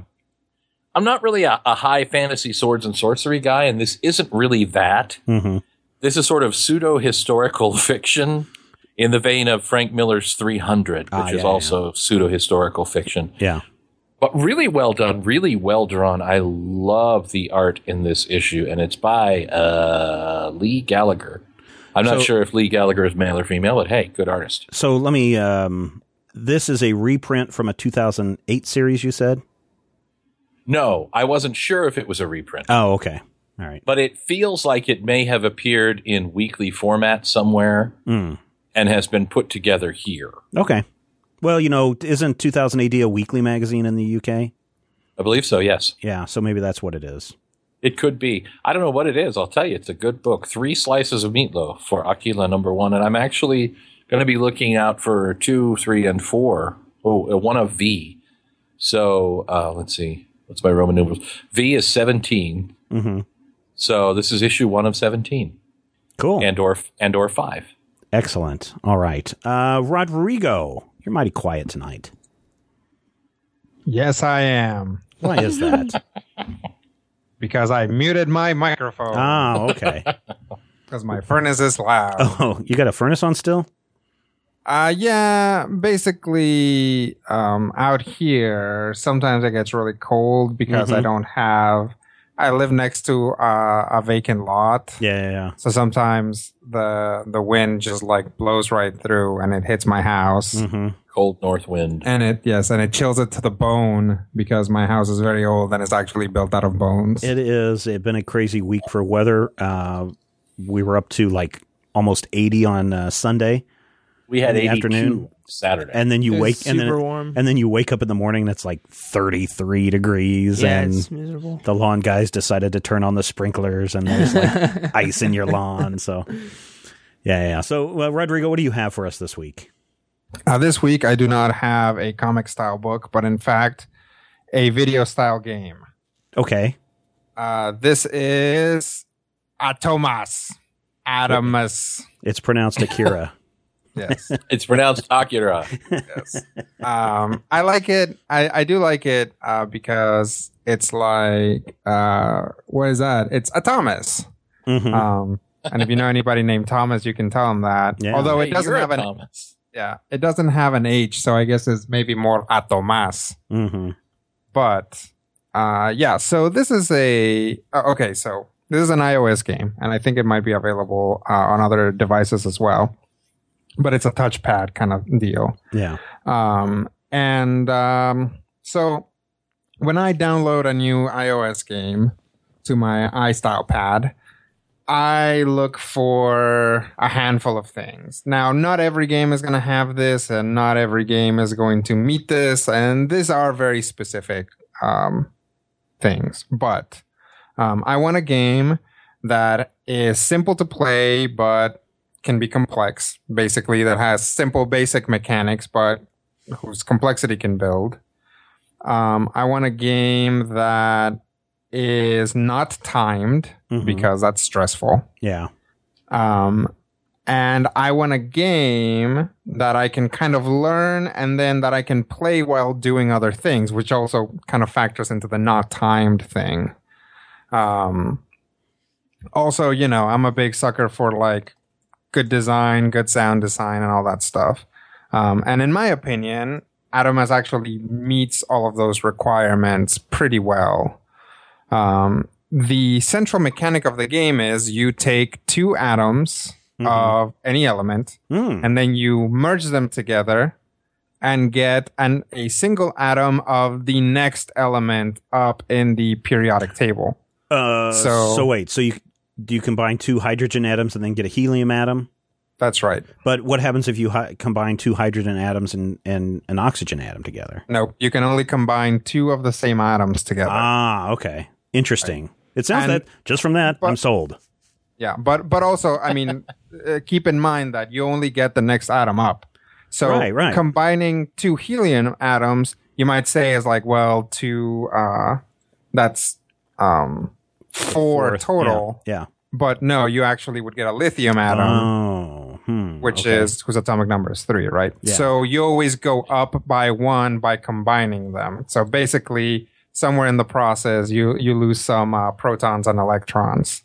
really a high fantasy swords and sorcery guy, and this isn't really that. Mm-hmm. This is sort of pseudo-historical fiction, in the vein of Frank Miller's 300, which is also pseudo-historical fiction. Yeah. But really well done, really well drawn. I love the art in this issue, and it's by Lee Gallagher. I'm not sure if Lee Gallagher is male or female, but hey, good artist. So let me, this is a reprint from a 2008 series, you said? No, I wasn't sure if it was a reprint. Oh, okay. All right. But it feels like it may have appeared in weekly format somewhere. And has been put together here. Okay. Well, isn't 2000 AD a weekly magazine in the UK? I believe so, yes. Yeah, so maybe that's what it is. It could be. I don't know what it is. I'll tell you, it's a good book. 3 slices of meatloaf for Aquila #1. And I'm actually going to be looking out for 2, 3, and 4. Oh, 1 of V. So, let's see. What's my Roman numerals? V is 17. Mm-hmm. So this is issue 1 of 17. Cool. And or 5. Excellent. All right. Rodrigo, you're mighty quiet tonight. Yes, I am. Why is that? Because I muted my microphone. Oh, okay. Because my furnace is loud. Oh, you got a furnace on still? Yeah, basically, out here, sometimes it gets really cold because I live next to a vacant lot. Yeah. So sometimes the wind just like blows right through and it hits my house. Mm-hmm. Cold north wind. And it chills it to the bone because my house is very old and it's actually built out of bones. It's been a crazy week for weather. We were up to like almost 80 on Sunday. We had 82 afternoon. Saturday. And then you wake warm. And then you wake up in the morning and it's like 33 degrees. Yeah, and it's miserable. The lawn guys decided to turn on the sprinklers and there's like ice in your lawn. So yeah. So Rodrigo, what do you have for us this week? This week I do not have a comic style book, but in fact a video style game. Okay. This is Atomas. It's pronounced Akira. Yes. It's pronounced Akira. Yes. I like it. I do like it because it's like, what is that? It's a Thomas. Mm-hmm. And if you know anybody named Thomas, you can tell him that. Yeah. Although it doesn't have an Thomas. Yeah, it doesn't have an H, so I guess it's maybe more a Tomas. Mm-hmm. But so this is so this is an iOS game, and I think it might be available on other devices as well. But it's a touchpad kind of deal. Yeah. So when I download a new iOS game to my iStyle pad, I look for a handful of things. Now, not every game is going to have this, and not every game is going to meet this, and these are very specific things. But I want a game that is simple to play, but can be complex, basically, that has simple basic mechanics, but whose complexity can build. I want a game that is not timed because that's stressful. Yeah. And And I want a game that I can kind of learn and then that I can play while doing other things, which also kind of factors into the not timed thing. Also, you know, I'm a big sucker for like good design, good sound design, and all that stuff. And in my opinion, Atomas actually meets all of those requirements pretty well. The central mechanic of the game is you take two atoms of any element, and then you merge them together and get a single atom of the next element up in the periodic table. So wait, so do you combine two hydrogen atoms and then get a helium atom? That's right. But what happens if you combine two hydrogen atoms and an oxygen atom together? No, you can only combine two of the same atoms together. Ah, okay. Interesting. Right. It sounds that, just from that, I'm sold. Yeah, but also, I mean, keep in mind that you only get the next atom up. So right. Combining two helium atoms, you might say is like, well, that's 4 total. Yeah. But no, you actually would get a lithium atom, whose atomic number is 3, right? Yeah. So you always go up by 1 by combining them. So basically, somewhere in the process, you lose some protons and electrons.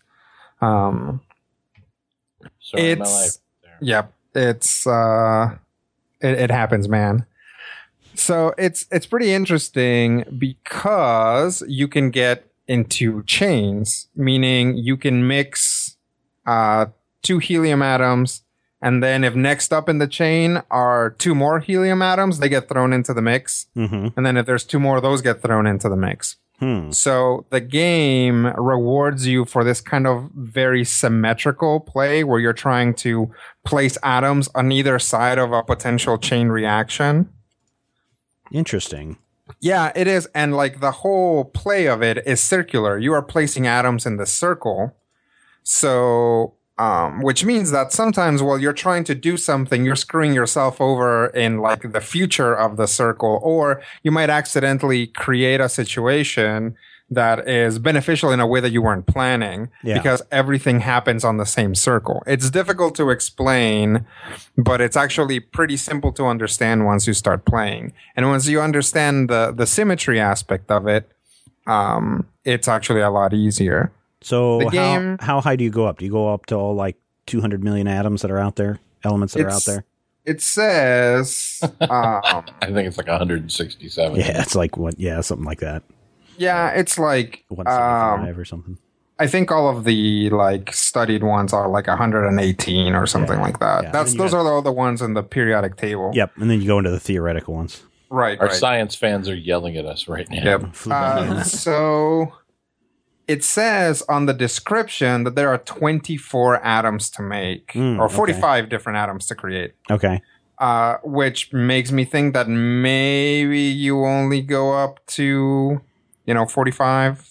Sorry, my life there. Yep, it's it happens, man. So it's pretty interesting because you can get into chains, meaning you can mix 2 helium atoms, and then if next up in the chain are 2 more helium atoms, they get thrown into the mix. And then if there's 2 more, those get thrown into the mix. So the game rewards you for this kind of very symmetrical play where you're trying to place atoms on either side of a potential chain reaction. Interesting. Yeah, it is. And like the whole play of it is circular. You are placing atoms in the circle. So, which means that sometimes while you're trying to do something, you're screwing yourself over in like the future of the circle, or you might accidentally create a situation that is beneficial in a way that you weren't planning because everything happens on the same circle. It's difficult to explain, but it's actually pretty simple to understand once you start playing. And once you understand the symmetry aspect of it, it's actually a lot easier. So the game, how high do you go up? Do you go up to all like 200 million atoms that are out there, elements that are out there? It says, I think it's like 167. Yeah, it's like something like that. Yeah, it's like 175 or something. I think all of the like studied ones are like 118 or something like that. Yeah. Those are all the ones in the periodic table. Yep, and then you go into the theoretical ones. Right. Our science fans are yelling at us right now. Yep. So it says on the description that there are 24 atoms to make, or 45 different atoms to create. Okay. Which makes me think that maybe you only go up to 45.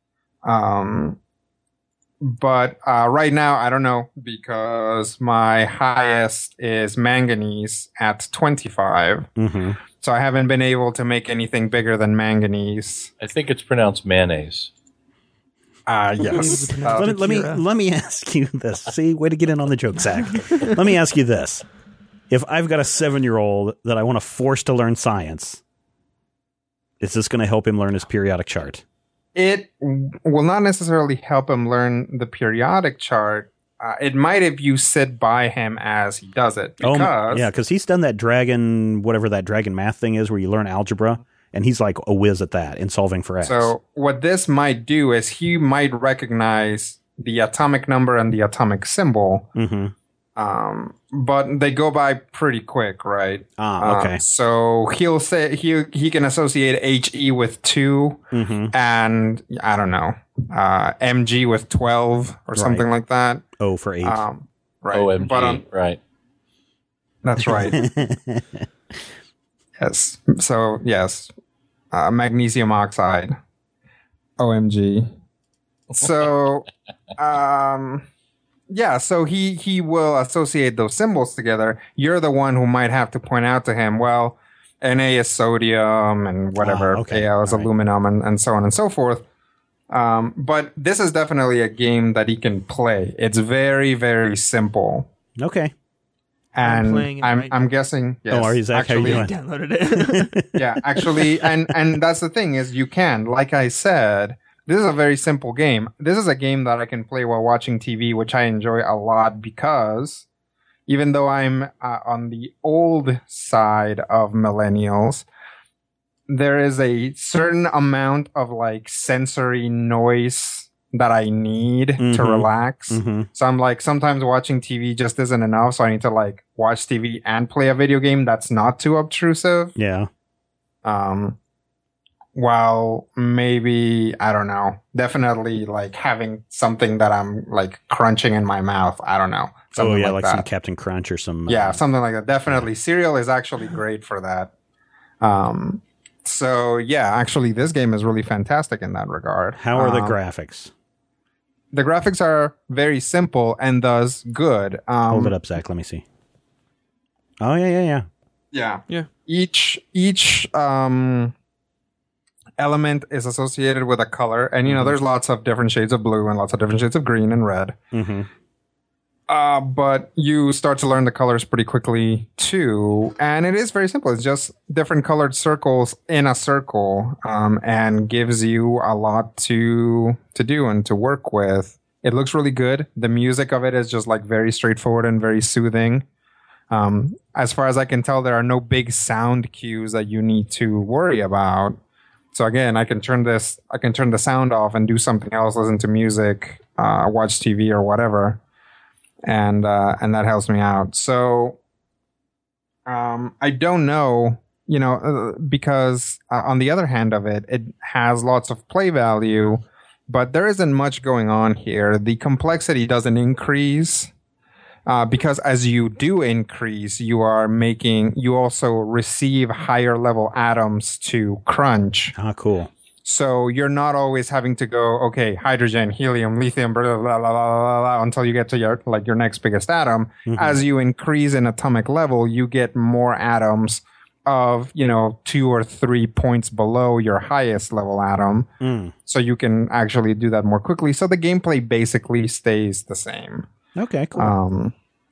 But right now, I don't know, because my highest is manganese at 25. So I haven't been able to make anything bigger than manganese. I think it's pronounced mayonnaise. Yes. Let me ask you this. See, way to get in on the joke, Zach. Let me ask you this. If I've got a 7-year-old that I want to force to learn science, is this going to help him learn his periodic chart? It will not necessarily help him learn the periodic chart. It might if you sit by him as he does it. Because he's done that dragon math thing is where you learn algebra, and he's like a whiz at that in solving for X. So what this might do is he might recognize the atomic number and the atomic symbol, but they go by pretty quick, right? Okay. So he'll say he can associate HE with 2, and I don't know, MG with 12 or something like that. O for 8. Right. OMG, right. That's right. Yes. So yes, magnesium oxide. OMG. So, yeah. So he will associate those symbols together. You're the one who might have to point out to him, well, Na is sodium and whatever. Al is aluminum and so on and so forth. But this is definitely a game that he can play. It's very, very simple. Okay. And playing it right I'm now. guessing. Yes, Oh, are you, Zach? How you doing? Downloaded it. Yeah, actually, and that's the thing is you can. Like I said, this is a very simple game. This is a game that I can play while watching TV, which I enjoy a lot because even though I'm on the old side of millennials, there is a certain amount of like sensory noise that I need to relax. So I'm like, sometimes watching TV just isn't enough. So I need to like watch TV and play a video game that's not too obtrusive. Yeah. While maybe, I don't know, definitely like having something that I'm like crunching in my mouth. I don't know. Oh, yeah, like that. some Captain Crunch or some... Yeah, something like that. Definitely. Cereal is actually great for that. So, yeah, actually, this game is really fantastic in that regard. How are the graphics? The graphics are very simple and thus good. Hold it up, Zach. Let me see. Oh, yeah. Yeah. Each element is associated with a color. And, there's lots of different shades of blue and lots of different shades of green and red. But you start to learn the colors pretty quickly too, and it is very simple. It's just different colored circles in a circle, and gives you a lot to do and to work with. It looks really good. The music of it is just like very straightforward and very soothing. As far as I can tell, there are no big sound cues that you need to worry about. So again, I can turn the sound off and do something else, listen to music, watch TV or whatever. And that helps me out. So, I don't know, because on the other hand of it, it has lots of play value, but there isn't much going on here. The complexity doesn't increase, because as you do increase, you also receive higher level atoms to crunch. Ah, cool. So you're not always having to go, okay, hydrogen, helium, lithium, blah, blah, blah, blah, blah, blah, until you get to your next biggest atom. As you increase in atomic level, you get more atoms of, 2 or 3 points below your highest level atom. So you can actually do that more quickly. So the gameplay basically stays the same. Okay, cool.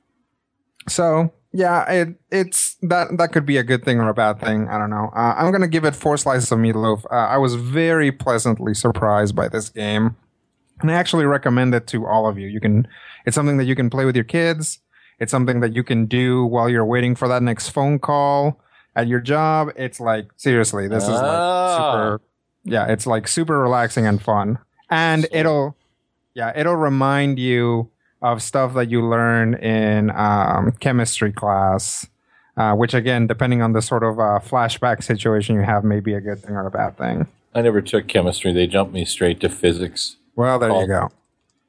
So yeah, it's that could be a good thing or a bad thing. I don't know. I'm gonna give it 4 slices of meatloaf. I was very pleasantly surprised by this game, and I actually recommend it to all of you. It's something that you can play with your kids. It's something that you can do while you're waiting for that next phone call at your job. It's like, seriously, this is like super. Yeah, it's like super relaxing and fun, and it'll remind you of stuff that you learn in chemistry class, which again, depending on the sort of flashback situation you have, may be a good thing or a bad thing. I never took chemistry. They jumped me straight to physics. Well, there you go.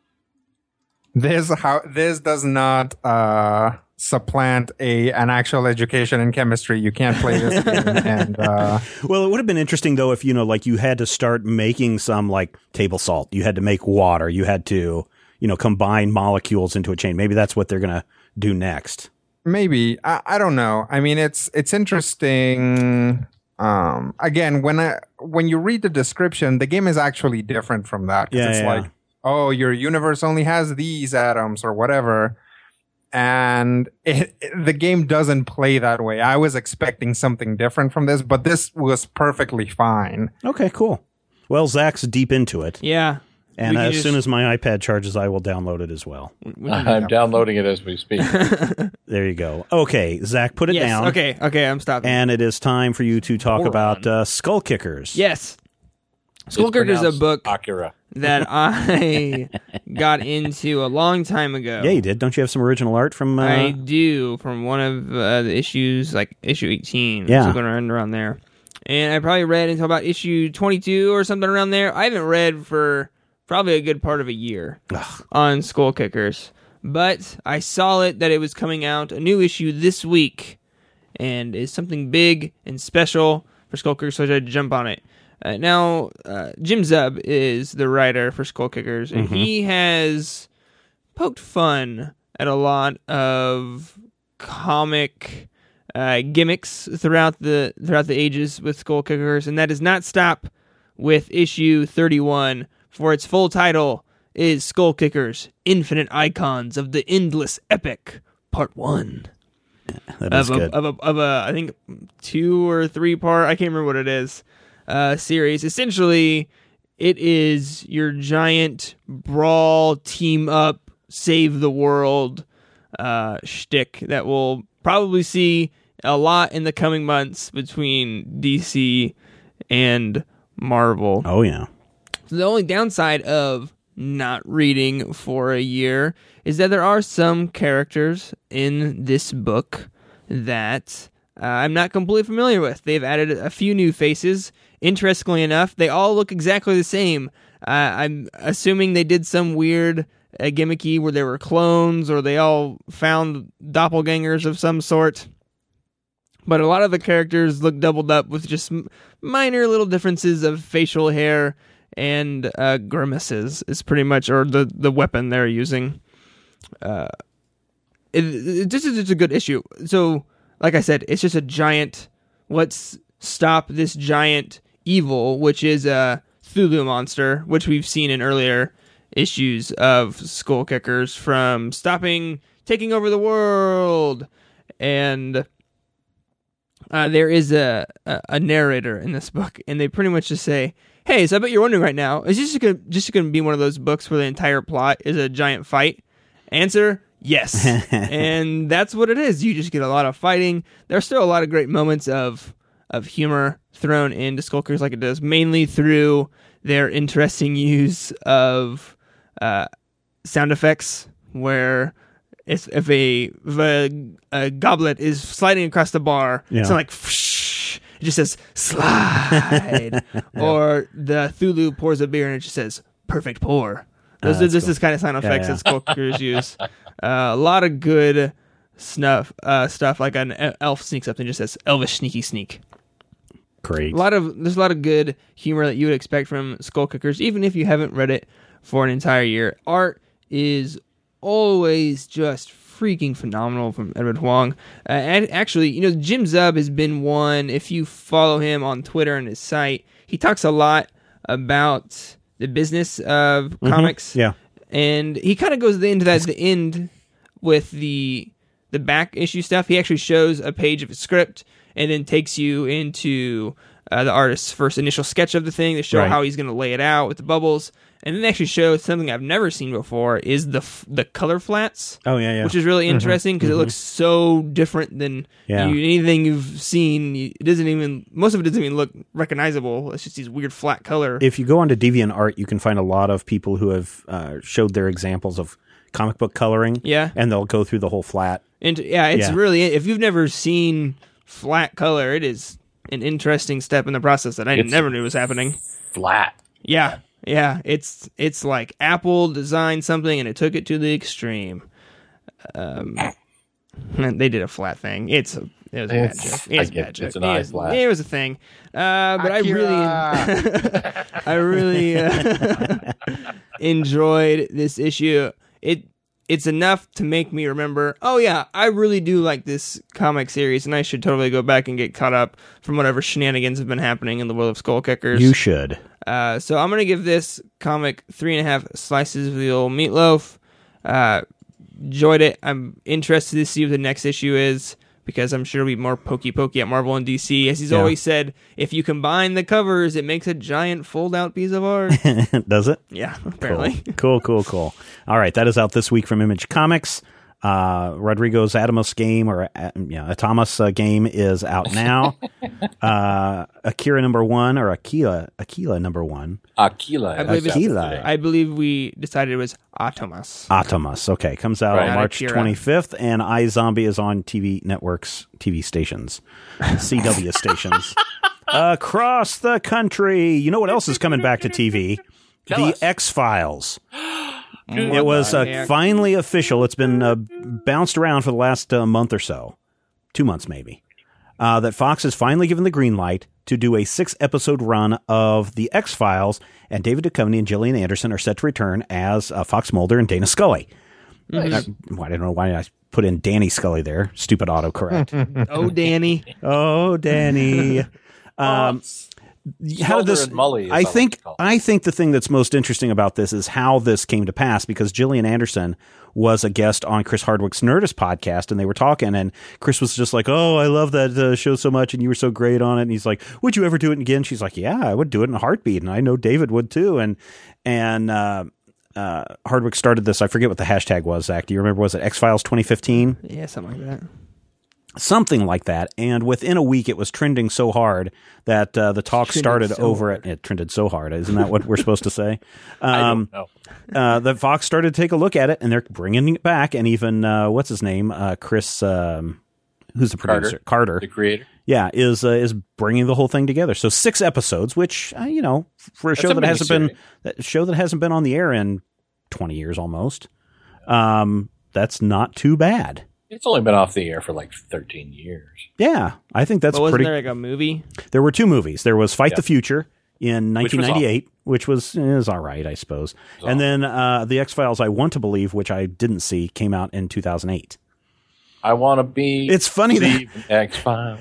This does not supplant an actual education in chemistry. You can't play this game. And well, it would have been interesting though if you had to start making some like table salt. You had to make water. You had to combine molecules into a chain. Maybe that's what they're going to do next. Maybe. I don't know. I mean, it's interesting. Again, when you read the description, the game is actually different from that. It's like, oh, your universe only has these atoms or whatever. And the game doesn't play that way. I was expecting something different from this, but this was perfectly fine. Okay, cool. Well, Zach's deep into it. Yeah. And as soon as my iPad charges, I will download it as well. I'm downloading it as we speak. There you go. Okay, Zach, put it down. Okay, I'm stopping. And it is time for you to talk about Skull Kickers. Yes. Skull Kickers is a book Akira. that I got into a long time ago. Yeah, you did. Don't you have some original art from... I do, from one of the issues, like issue 18. Yeah. Something around there. And I probably read until about issue 22 or something around there. I haven't read for probably a good part of a year on Skull Kickers. But I saw that it was coming out, a new issue this week, and is something big and special for Skull Kickers, so I had to jump on it. Now, Jim Zub is the writer for Skull Kickers, and he has poked fun at a lot of comic gimmicks throughout the ages with Skull Kickers, and that does not stop with issue 31, for its full title is Skull Kickers, Infinite Icons of the Endless Epic, part 1 That is good. of a I think 2 or 3 part, I can't remember what it is, series. Essentially, it is your giant brawl, team up, save the world shtick that we'll probably see a lot in the coming months between DC and Marvel. Oh, yeah. So the only downside of not reading for a year is that there are some characters in this book that I'm not completely familiar with. They've added a few new faces. Interestingly enough, they all look exactly the same. I'm assuming they did some weird gimmicky where they were clones, or they all found doppelgangers of some sort. But a lot of the characters look doubled up with just minor little differences of facial hair and grimaces is pretty much, or the weapon they're using. This is just a good issue. So, like I said, it's just a giant, let's stop this giant evil, which is a Cthulhu monster, which we've seen in earlier issues of Skull Kickers, from taking over the world. And there is a narrator in this book, and they pretty much just say, hey, so I bet you're wondering right now, is this just going to be one of those books where the entire plot is a giant fight? Answer, yes. And that's what it is. You just get a lot of fighting. There's still a lot of great moments of humor thrown into Skull Kickers, like it does, mainly through their interesting use of sound effects, where if a goblet is sliding across the bar, it's not like whoosh, it just says slide. Or the Cthulhu pours a beer and it just says perfect pour. This is kind of sound effects that Skull Kickers use. A lot of good stuff, like an elf sneaks up and just says elvish sneaky sneak. Great. There's a lot of good humor that you would expect from Skull Kickers, even if you haven't read it for an entire year. Art is always just freaking phenomenal from Edward Huang. And actually, Jim Zub has been one. If you follow him on Twitter and his site, he talks a lot about the business of comics. Yeah. And he kind of goes into that at the end with the back issue stuff. He actually shows a page of a script and then takes you into the artist's first initial sketch of the thing to show how he's going to lay it out with the bubbles. And then actually shows something I've never seen before, is the color flats. Oh, yeah. Which is really interesting because it looks so different than anything you've seen. Most of it doesn't even look recognizable. It's just these weird flat color. If you go onto DeviantArt, you can find a lot of people who have showed their examples of comic book coloring. Yeah. And they'll go through the whole flat. And it's really, if you've never seen flat color, it is an interesting step in the process that I never knew was happening. Flat. Yeah. Yeah, it's like Apple designed something and it took it to the extreme. They did a flat thing. It was a bad joke. It's a bad joke. It's an eye flat. It was a thing. But Akira. I really enjoyed this issue. It's enough to make me remember, oh yeah, I really do like this comic series, and I should totally go back and get caught up from whatever shenanigans have been happening in the world of Skull Kickers. You should. So I'm going to give this comic 3.5 slices of the old meatloaf. Enjoyed it. I'm interested to see what the next issue is, because I'm sure it'll be more pokey at Marvel and DC. As he's always said, if you combine the covers, it makes a giant fold-out piece of art. Does it? Yeah, apparently. Cool. All right, that is out this week from Image Comics. Rodrigo's Atomos game, or Atomos game, is out now. Akira #1, or Aquila #1. Aquila. I believe we decided it was Atomos. Atomos. Okay, comes out on March Akira. 25th, and iZombie is on TV networks, TV stations, CW stations across the country. You know what else is coming back to TV? The X-Files. It was finally official. It's been bounced around for the last month or so, 2 months maybe, that Fox has finally given the green light to do a 6-episode run of The X-Files, and David Duchovny and Gillian Anderson are set to return as Fox Mulder and Dana Scully. Nice. I don't know why I put in Danny Scully there. Stupid autocorrect. Oh, Danny. Oh, Danny. how did this? and Mully is I what think it's called. I think the thing that's most interesting about this is how this came to pass, because Gillian Anderson was a guest on Chris Hardwick's Nerdist podcast, and they were talking, and Chris was just like, "Oh, I love that show so much, and you were so great on it." And he's like, "Would you ever do it again?" She's like, "Yeah, I would do it in a heartbeat, and I know David would too." And Hardwick started this. I forget what the hashtag was. Zach, do you remember? Was it X-Files 2015? Yeah, something like that. Something like that. And within a week, it was trending so hard that the talk started so over hard. it trended so hard. Isn't that what we're supposed to say? I don't know. That Fox started to take a look at it, and they're bringing it back. And even what's his name, Chris, who's the producer, Carter, the creator. yeah, is bringing the whole thing together. So 6 episodes, which for a show that hasn't been on the air in 20 years almost, that's not too bad. It's only been off the air for like 13 years. Yeah, I think that's But wasn't pretty. there like a movie? There were 2 movies. There was Fight Yeah. the Future in 1998, which was all right, I suppose. And then the X-Files, I Want to Believe, which I didn't see, came out in 2008. I want to be. It's funny that X-Files.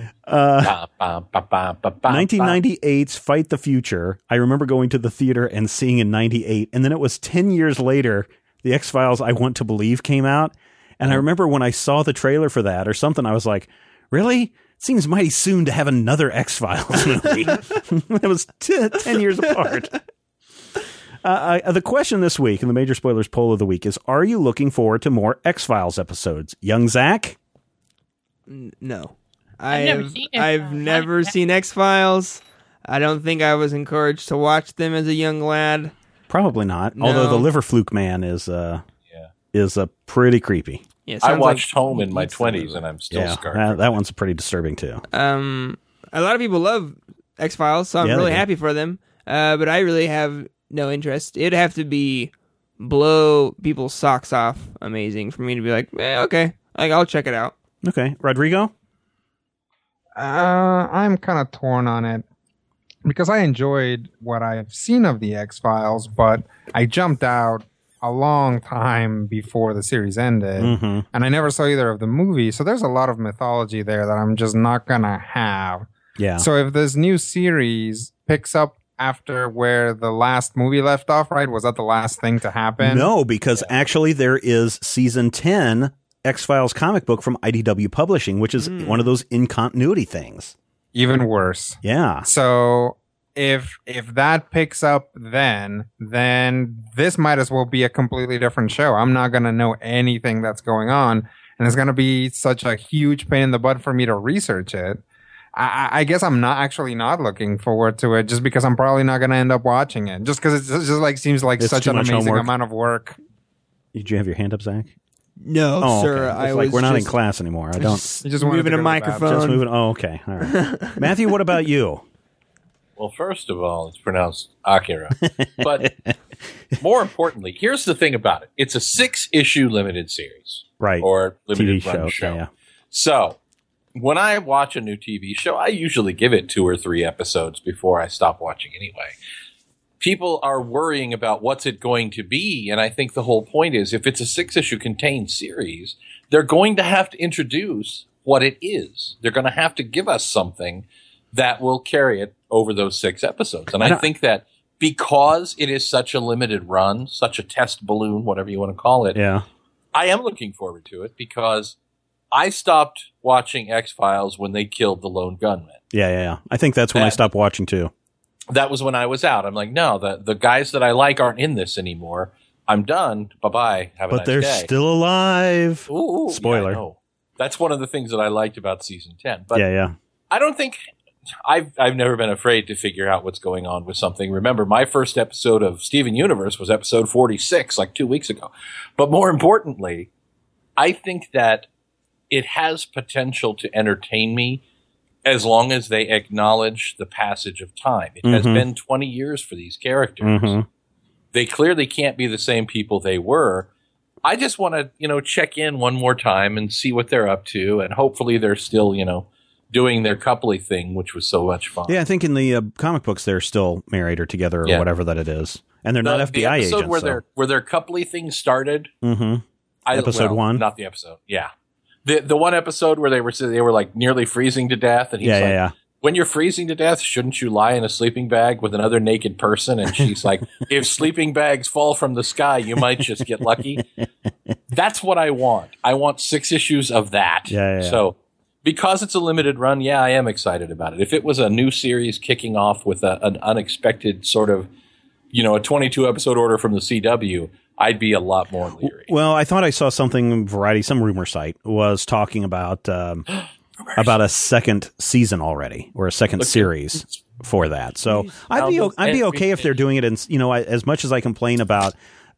1998's Fight the Future, I remember going to the theater and seeing in 98, and then it was 10 years later, the X-Files I Want to Believe came out. And I remember when I saw the trailer for that or something, I was like, really? It seems mighty soon to have another X-Files movie. It was 10 years apart. The question this week in the Major Spoilers poll of the week is, are you looking forward to more X-Files episodes? Young Zach? No. I've never seen X-Files. I don't think I was encouraged to watch them as a young lad. Probably not. No. Although the liver fluke man is pretty creepy. Yeah, I sounds watched like Home in my eats the 20s, liver. and I'm still Yeah, scarred. that one's pretty disturbing too. A lot of people love X-Files, so I'm Yeah, really they do. happy for them. But I really have no interest. It'd have to be blow people's socks off amazing for me to be like, okay, I'll check it out. Okay, Rodrigo? I'm kind of torn on it because I enjoyed what I've seen of the X-Files, but I jumped out a long time before the series ended, and I never saw either of the movies. So there's a lot of mythology there that I'm just not gonna have. Yeah. So if this new series picks up after where the last movie left off, right? Was that the last thing to happen? No, because actually there is season 10 X-Files comic book from IDW Publishing, which is one of those in continuity things. Even worse. Yeah. So if that picks up then this might as well be a completely different show. I'm not going to know anything that's going on, and it's going to be such a huge pain in the butt for me to research it. I guess I'm not looking forward to it just because I'm probably not going to end up watching it just because it just like seems like It's such too an much amazing homework. amount of work. Did you have your hand up, Zach? No, Oh, sir. okay. I It's like was we're not in just class anymore. I don't. You just wanted moving to a go to the bathroom. microphone. Just moving. Oh, okay. All right. Matthew, what about you? Well, first of all, it's pronounced Akira. But more importantly, here's the thing about it. It's a 6-issue limited series. Right. Or limited TV run show. Yeah. So, when I watch a new TV show, I usually give it 2 or 3 episodes before I stop watching anyway. People are worrying about what's it going to be, and I think the whole point is if it's a 6-issue contained series, they're going to have to introduce what it is. They're going to have to give us something that will carry it over those 6 episodes. And I think that because it is such a limited run, such a test balloon, whatever you want to call it, Yeah. I am looking forward to it because I stopped watching X-Files when they killed the lone gunman. Yeah. I think that's when I stopped watching too. That was when I was out. I'm like, no, the guys that I like aren't in this anymore. I'm done. Bye-bye. Have a But nice they're day. still alive. Ooh, Spoiler. Yeah, I know. That's one of the things that I liked about season 10. But Yeah. I don't think I've never been afraid to figure out what's going on with something. Remember, my first episode of Steven Universe was episode 46, like 2 weeks ago. But more importantly, I think that it has potential to entertain me as long as they acknowledge the passage of time. It has been 20 years for these characters. They clearly can't be the same people they were. I just want to, check in one more time and see what they're up to. And hopefully they're still, doing their coupley thing, which was so much fun. Yeah, I think in the comic books they're still married or together or whatever that it is, and they're not FBI the episode agents. where their coupley thing started. Episode 1? Not the episode. Yeah, the one episode where they were like nearly freezing to death, and he's Yeah. when you're freezing to death, shouldn't you lie in a sleeping bag with another naked person? And she's like, if sleeping bags fall from the sky, you might just get lucky. That's what I want. I want 6 issues of that. Yeah. So because it's a limited run, yeah, I am excited about it. If it was a new series kicking off with an unexpected sort of, a 22-episode order from the CW, I'd be a lot more leery. Well, I thought I saw something, Variety, some rumor site was talking about a second season already, or a second series for that. So I'd be okay if they're doing it in, as much as I complain about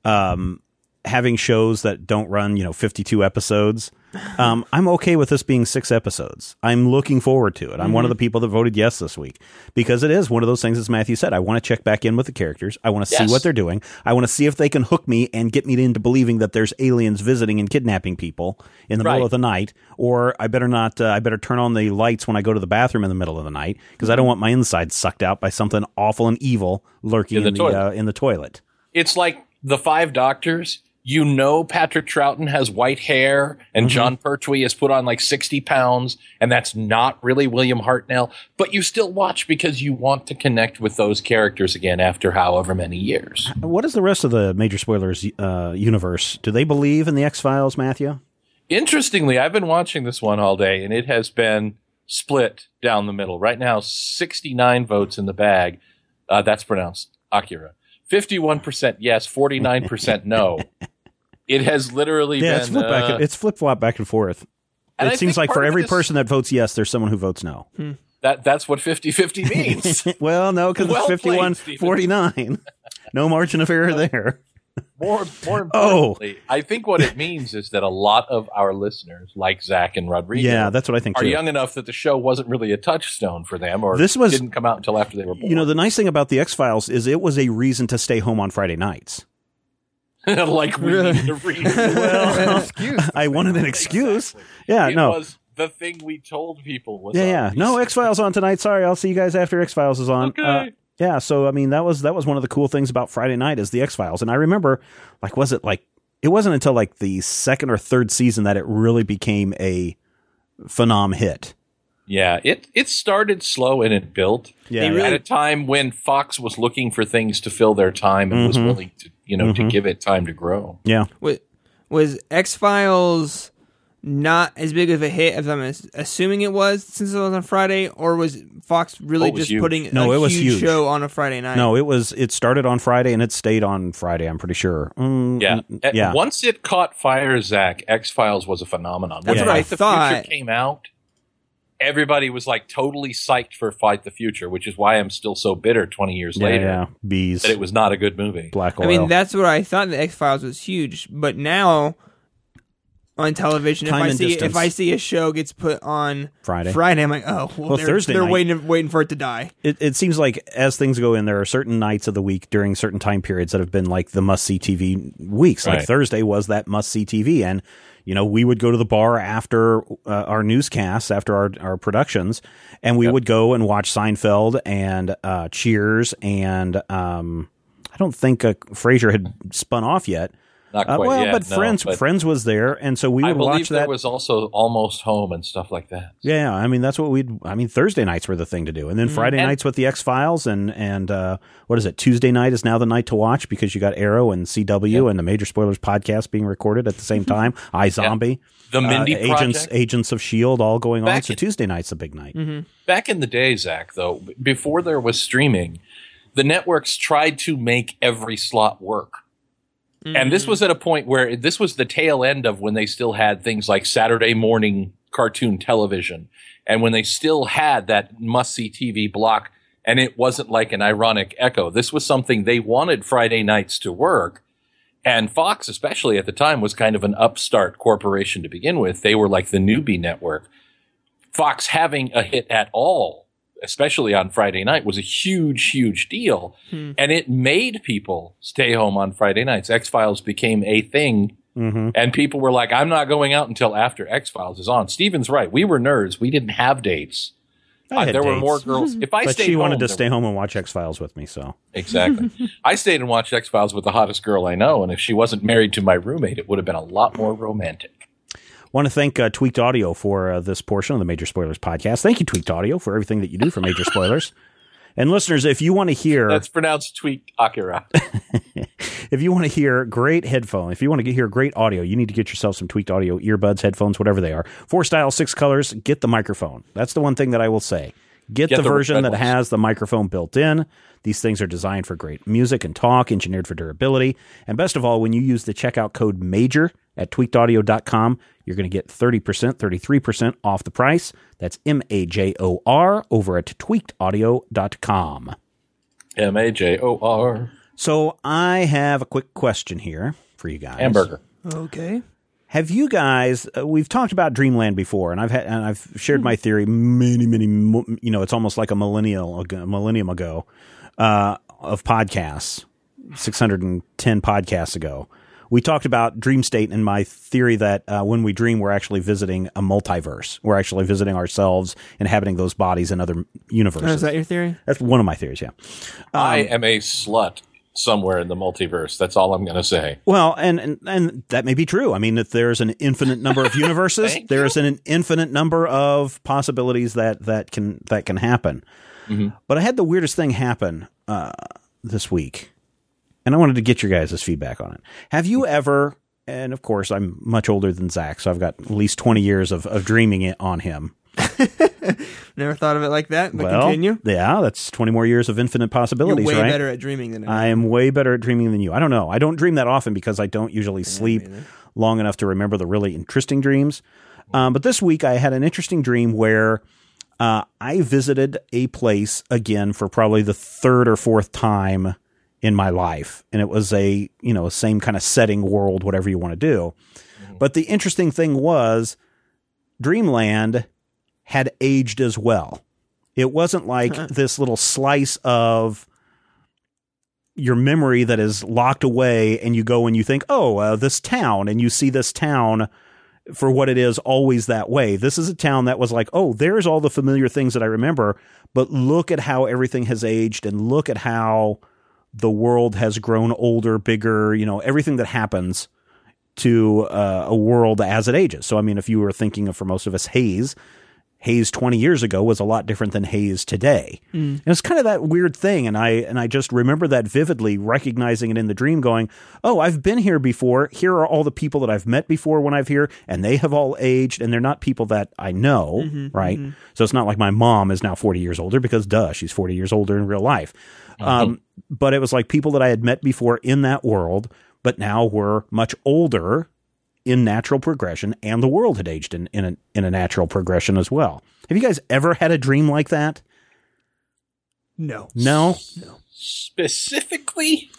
having shows that don't run, 52 episodes. I'm okay with this being 6 episodes. I'm looking forward to it. I'm one of the people that voted yes this week, because it is one of those things, as Matthew said, I want to check back in with the characters. I want to see what they're doing. I want to see if they can hook me and get me into believing that there's aliens visiting and kidnapping people in the middle of the night, or I better turn on the lights when I go to the bathroom in the middle of the night, because I don't want my insides sucked out by something awful and evil lurking in the toilet. It's like the 5 Doctors. Patrick Troughton has white hair and John Pertwee has put on like 60 pounds, and that's not really William Hartnell, but you still watch because you want to connect with those characters again after however many years. What is the rest of the Major Spoilers universe? Do they believe in the X-Files, Matthew? Interestingly, I've been watching this one all day, and it has been split down the middle. Right now, 69 votes in the bag. That's pronounced Akira. 51% yes, 49% no. It has literally been... It's flip-flop back and forth. And it seems like for every person that votes yes, there's someone who votes no. That's what 50-50 means. Well, no, because it's 51-49. No margin of error there. More importantly, I think what it means is that a lot of our listeners, like Zach and Rodrigo, that's what I think are too, young enough that the show wasn't really a touchstone for them, or didn't come out until after they were born. The nice thing about the X-Files is it was a reason to stay home on Friday nights. Like we need a reason. Well, I wanted an excuse. Exactly. Yeah, it was the thing we told people was no X-Files on tonight. Sorry, I'll see you guys after X-Files is on. Okay. So I mean that was one of the cool things about Friday night is the X-Files. And I remember it wasn't until like the 2nd or 3rd season that it really became a phenom hit. Yeah, it started slow and it built. Yeah, at a time when Fox was looking for things to fill their time and was willing to to give it time to grow. Yeah. Was X-Files not as big of a hit as I'm assuming it was, since it was on Friday, or was Fox really just huge. putting a huge show on a Friday night? No, it started on Friday and it stayed on Friday, I'm pretty sure. Once it caught fire, Zach, X-Files was a phenomenon. That's what I thought. The Future came out, everybody was like totally psyched for Fight the Future, which is why I'm still so bitter 20 years later Bees. that it was not a good movie. Black oil. I mean, that's what I thought. The X-Files was huge, but now on television, if I see a show gets put on Friday, I'm like, Thursday they're night, waiting for it to die. It seems like as things go in, there are certain nights of the week during certain time periods that have been like the must-see TV weeks. Like Thursday was that must-see TV, and we would go to the bar after our newscasts, after our productions, and we would go and watch Seinfeld and Cheers, and I don't think Frasier had spun off yet. Not quite yet, but Friends was there, and so we would watch that. There was also Almost Home and stuff like that. Yeah, I mean that's what Thursday nights were the thing to do, and then Friday nights with the X-Files, and what is it? Tuesday night is now the night to watch because you got Arrow and CW and the Major Spoilers podcast being recorded at the same time. iZombie, the Mindy Project, Agents of S.H.I.E.L.D. all going on. So Tuesday night's a big night. Back in the day, Zach, though, before there was streaming, the networks tried to make every slot work. And this was at a point where this was the tail end of when they still had things like Saturday morning cartoon television, and when they still had that must-see TV block, and it wasn't like an ironic echo. This was something they wanted Friday nights to work, and Fox, especially at the time, was kind of an upstart corporation to begin with. They were like the newbie network. Fox having a hit at all, especially on Friday night, was a huge, huge deal. And it made people stay home on Friday nights. X-Files became a thing. And people were like, I'm not going out until after X-Files is on. Steven's right. We were nerds. We didn't have dates. There were more girls. But she wanted to stay home and watch X-Files with me, so. Exactly. I stayed and watched X-Files with the hottest girl I know, and if she wasn't married to my roommate, it would have been a lot more romantic. Want to thank Tweaked Audio for this portion of the Major Spoilers podcast. Thank you, Tweaked Audio, for everything that you do for Major Spoilers. And listeners, if you want to hear... That's pronounced Tweaked Akira. If you want to hear great headphones, if you want to hear great audio, you need to get yourself some Tweaked Audio earbuds, headphones, whatever they are. 4 styles, 6 colors, get the microphone. That's the one thing that I will say. Get the version that has the microphone built in. These things are designed for great music and talk, engineered for durability. And best of all, when you use the checkout code MAJOR at tweakedaudio.com, you're going to get 30%, 33% off the price. That's MAJOR over at tweakedaudio.com. MAJOR. So I have a quick question here for you guys. Hamburger. Okay. Have you guys? We've talked about Dreamland before, and I've shared my theory many. It's almost like a millennium ago of podcasts, 610 podcasts ago. We talked about dream state and my theory that when we dream, we're actually visiting a multiverse. We're actually visiting ourselves, inhabiting those bodies in other universes. Oh, is that your theory? That's one of my theories. Yeah, I am a slut somewhere in the multiverse. That's all I'm going to say. Well, and that may be true. I mean, if there's an infinite number of universes, there's an infinite number of possibilities that can happen. Mm-hmm. But I had the weirdest thing happen this week, and I wanted to get your guys' feedback on it. Have you ever? And of course, I'm much older than Zach, so I've got at least 20 years of dreaming it on him. Never thought of it like that, but continue. Yeah, that's 20 more years of infinite possibilities, You're way right? better at dreaming than I am. I am way better at dreaming than you. I don't know. I don't dream that often because I don't usually sleep long enough to remember the really interesting dreams. But this week I had an interesting dream where I visited a place again for probably the third or fourth time in my life. And it was a same kind of setting, world, whatever you want to do. But the interesting thing was Dreamland had aged as well. It wasn't like this little slice of your memory that is locked away and you go and you think, this town, and you see this town for what it is always that way. This is a town that was like, there's all the familiar things that I remember, but look at how everything has aged and look at how the world has grown older, bigger, everything that happens to a world as it ages. So, I mean, if you were thinking of, for most of us, Haze 20 years ago was a lot different than Haze today. And it's kind of that weird thing. And I just remember that vividly, recognizing it in the dream going, I've been here before. Here are all the people that I've met before when I've here, and they have all aged, and they're not people that I know, right? Mm-hmm. So it's not like my mom is now 40 years older because she's 40 years older in real life. But it was like people that I had met before in that world, but now were much older in natural progression, and the world had aged in a natural progression as well. Have you guys ever had a dream like that? No. Specifically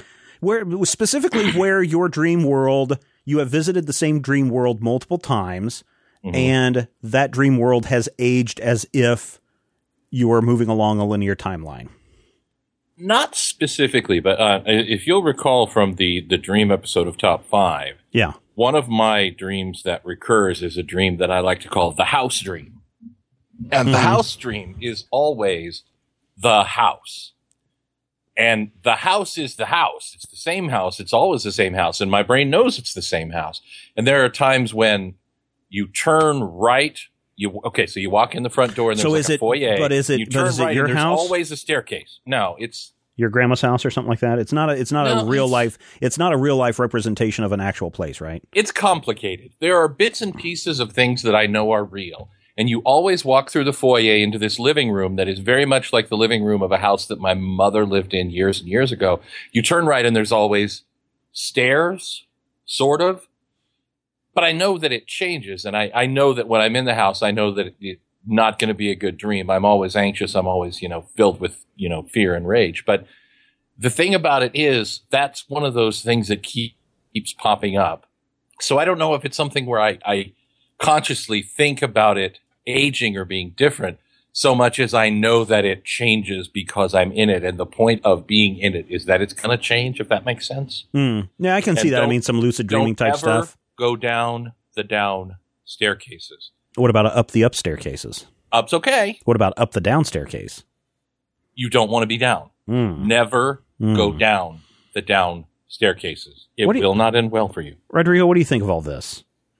where your dream world, you have visited the same dream world multiple times, and that dream world has aged as if you are moving along a linear timeline. Not specifically, but if you'll recall from the dream episode of Top 5, yeah, one of my dreams that recurs is a dream that I like to call the house dream. And the house dream is always the house. And the house is the house. It's the same house. It's always the same house. And my brain knows it's the same house. And there are times when you turn right. So you walk in the front door and there's a foyer. But is it your house? There's always a staircase. No, it's your grandma's house or something like that. It's not a real life representation of an actual place, right? It's complicated. There are bits and pieces of things that I know are real. And you always walk through the foyer into this living room that is very much like the living room of a house that my mother lived in years and years ago. You turn right and there's always stairs, sort of. But I know that it changes, and I know that when I'm in the house, I know that it's not going to be a good dream. I'm always anxious. I'm always, filled with, fear and rage. But the thing about it is that's one of those things that keeps popping up. So I don't know if it's something where I consciously think about it aging or being different so much as I know that it changes because I'm in it. And the point of being in it is that it's going to change, if that makes sense. Yeah, I can see that. I mean, some lucid dreaming type stuff. Go down the down staircases. What about up the up staircases? Up's okay. What about up the down staircase? You don't want to be down. Never go down the down staircases. It will not end well for you. Rodrigo, what do you think of all this?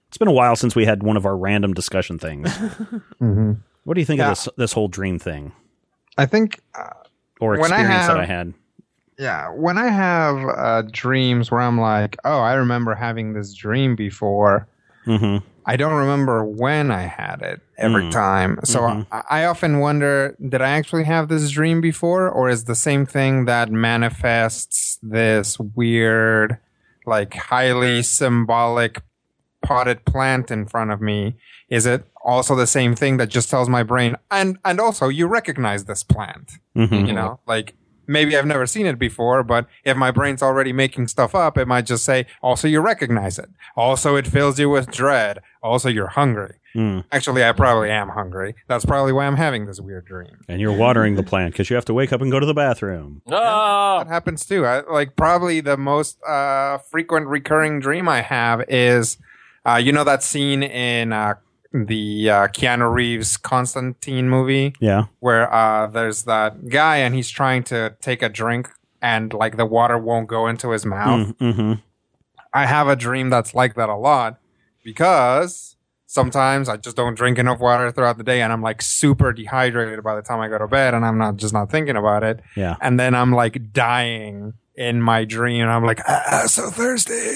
It's been a while since we had one of our random discussion things. Mm-hmm. What do you think of this whole dream thing? I think, or experience that I had. Yeah, when I have dreams where I'm like, oh, I remember having this dream before. Mm-hmm. I don't remember when I had it every time. So I often wonder, did I actually have this dream before? Or is the same thing that manifests this weird, like highly symbolic potted plant in front of me? Is it also the same thing that just tells my brain, and also you recognize this plant? Mm-hmm. You know, like maybe I've never seen it before, but if my brain's already making stuff up, it might just say, also you recognize it. Also it fills you with dread. Also you're hungry. Actually, I probably am hungry. That's probably why I'm having this weird dream. And you're watering the plant because you have to wake up and go to the bathroom. That happens too. Probably the most frequent recurring dream I have is, you know that scene in the Keanu Reeves Constantine movie? Yeah. Where there's that guy and he's trying to take a drink and like the water won't go into his mouth. Mm-hmm. I have a dream that's like that a lot because sometimes I just don't drink enough water throughout the day and I'm like super dehydrated by the time I go to bed and I'm not thinking about it. Yeah. And then I'm like dying in my dream and I'm like, so thirsty.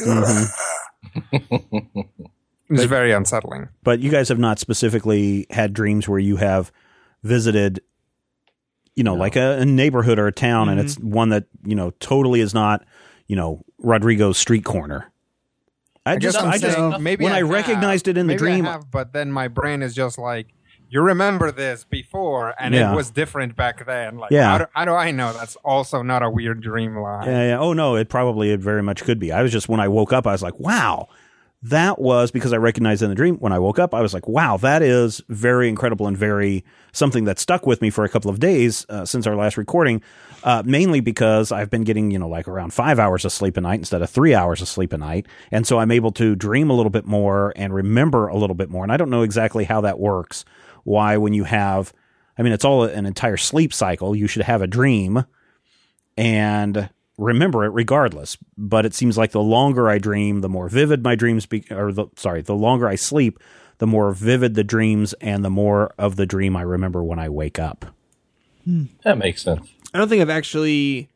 It's very unsettling. But you guys have not specifically had dreams where you have visited, like a neighborhood or a town, and it's one that, totally is not, Rodrigo's street corner. I just maybe when I recognized it in the dream, but then my brain is just like, you remember this before, and it was different back then. Like, how do I know that's also not a weird dream line? Yeah. Oh no, it very much could be. I was just, when I woke up, I was like, wow. That was because I recognized in the dream. When I woke up, I was like, wow, that is very incredible and very something that stuck with me for a couple of days since our last recording, mainly because I've been getting, like around 5 hours of sleep a night instead of 3 hours of sleep a night. And so I'm able to dream a little bit more and remember a little bit more. And I don't know exactly how that works. Why, when you have, it's all an entire sleep cycle. You should have a dream and remember it regardless, but it seems like the longer I dream, the more vivid my dreams the longer I sleep, the more vivid the dreams and the more of the dream I remember when I wake up. That makes sense. I don't think I've actually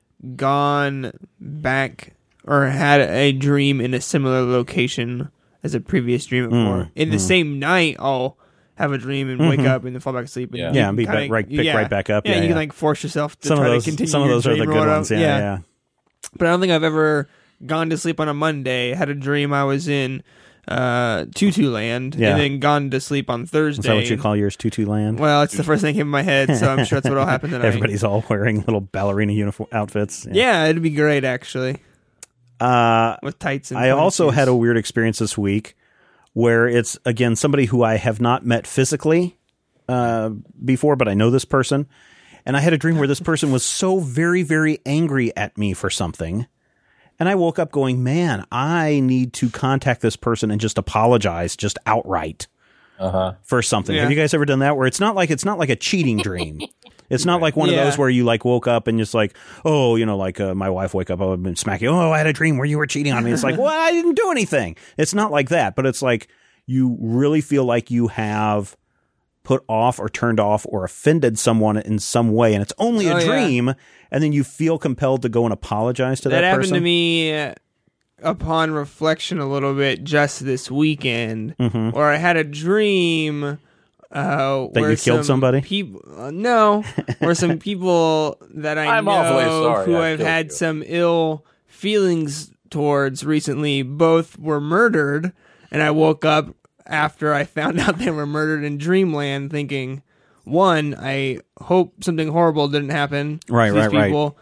gone back or had a dream in a similar location as a previous dream before. In the same night, I'll have a dream and wake up and then fall back asleep. And and be right back up. Yeah, you can like force yourself to try to continue. Some of those are the good ones. Yeah. But I don't think I've ever gone to sleep on a Monday, had a dream I was in Tutu Land, and then gone to sleep on Thursday. Is that what you call yours, Tutu Land? Well, it's the first thing that came in my head, so I'm sure that's what'll happen tonight. Everybody's all wearing little ballerina uniform outfits. Yeah, it'd be great actually. With tights and I also had a weird experience this week where it's, again, somebody who I have not met physically before, but I know this person. And I had a dream where this person was so very, very angry at me for something. And I woke up going, man, I need to contact this person and just apologize just outright for something. Have you guys ever done that? Where it's not like a cheating dream. It's not like one of those where you like woke up and just like, oh, my wife wake up, I've been smacking. Oh, I had a dream where you were cheating on me. It's like, well, I didn't do anything. It's not like that, but it's like you really feel like you have put off or turned off or offended someone in some way, and it's only a dream, and then you feel compelled to go and apologize to that person. That happened to me upon reflection a little bit just this weekend, where I had a dream that you killed somebody? No, or some people that I know who I've had some ill feelings towards recently, both were murdered, and I woke up after I found out they were murdered in Dreamland thinking, one, I hope something horrible didn't happen to these people.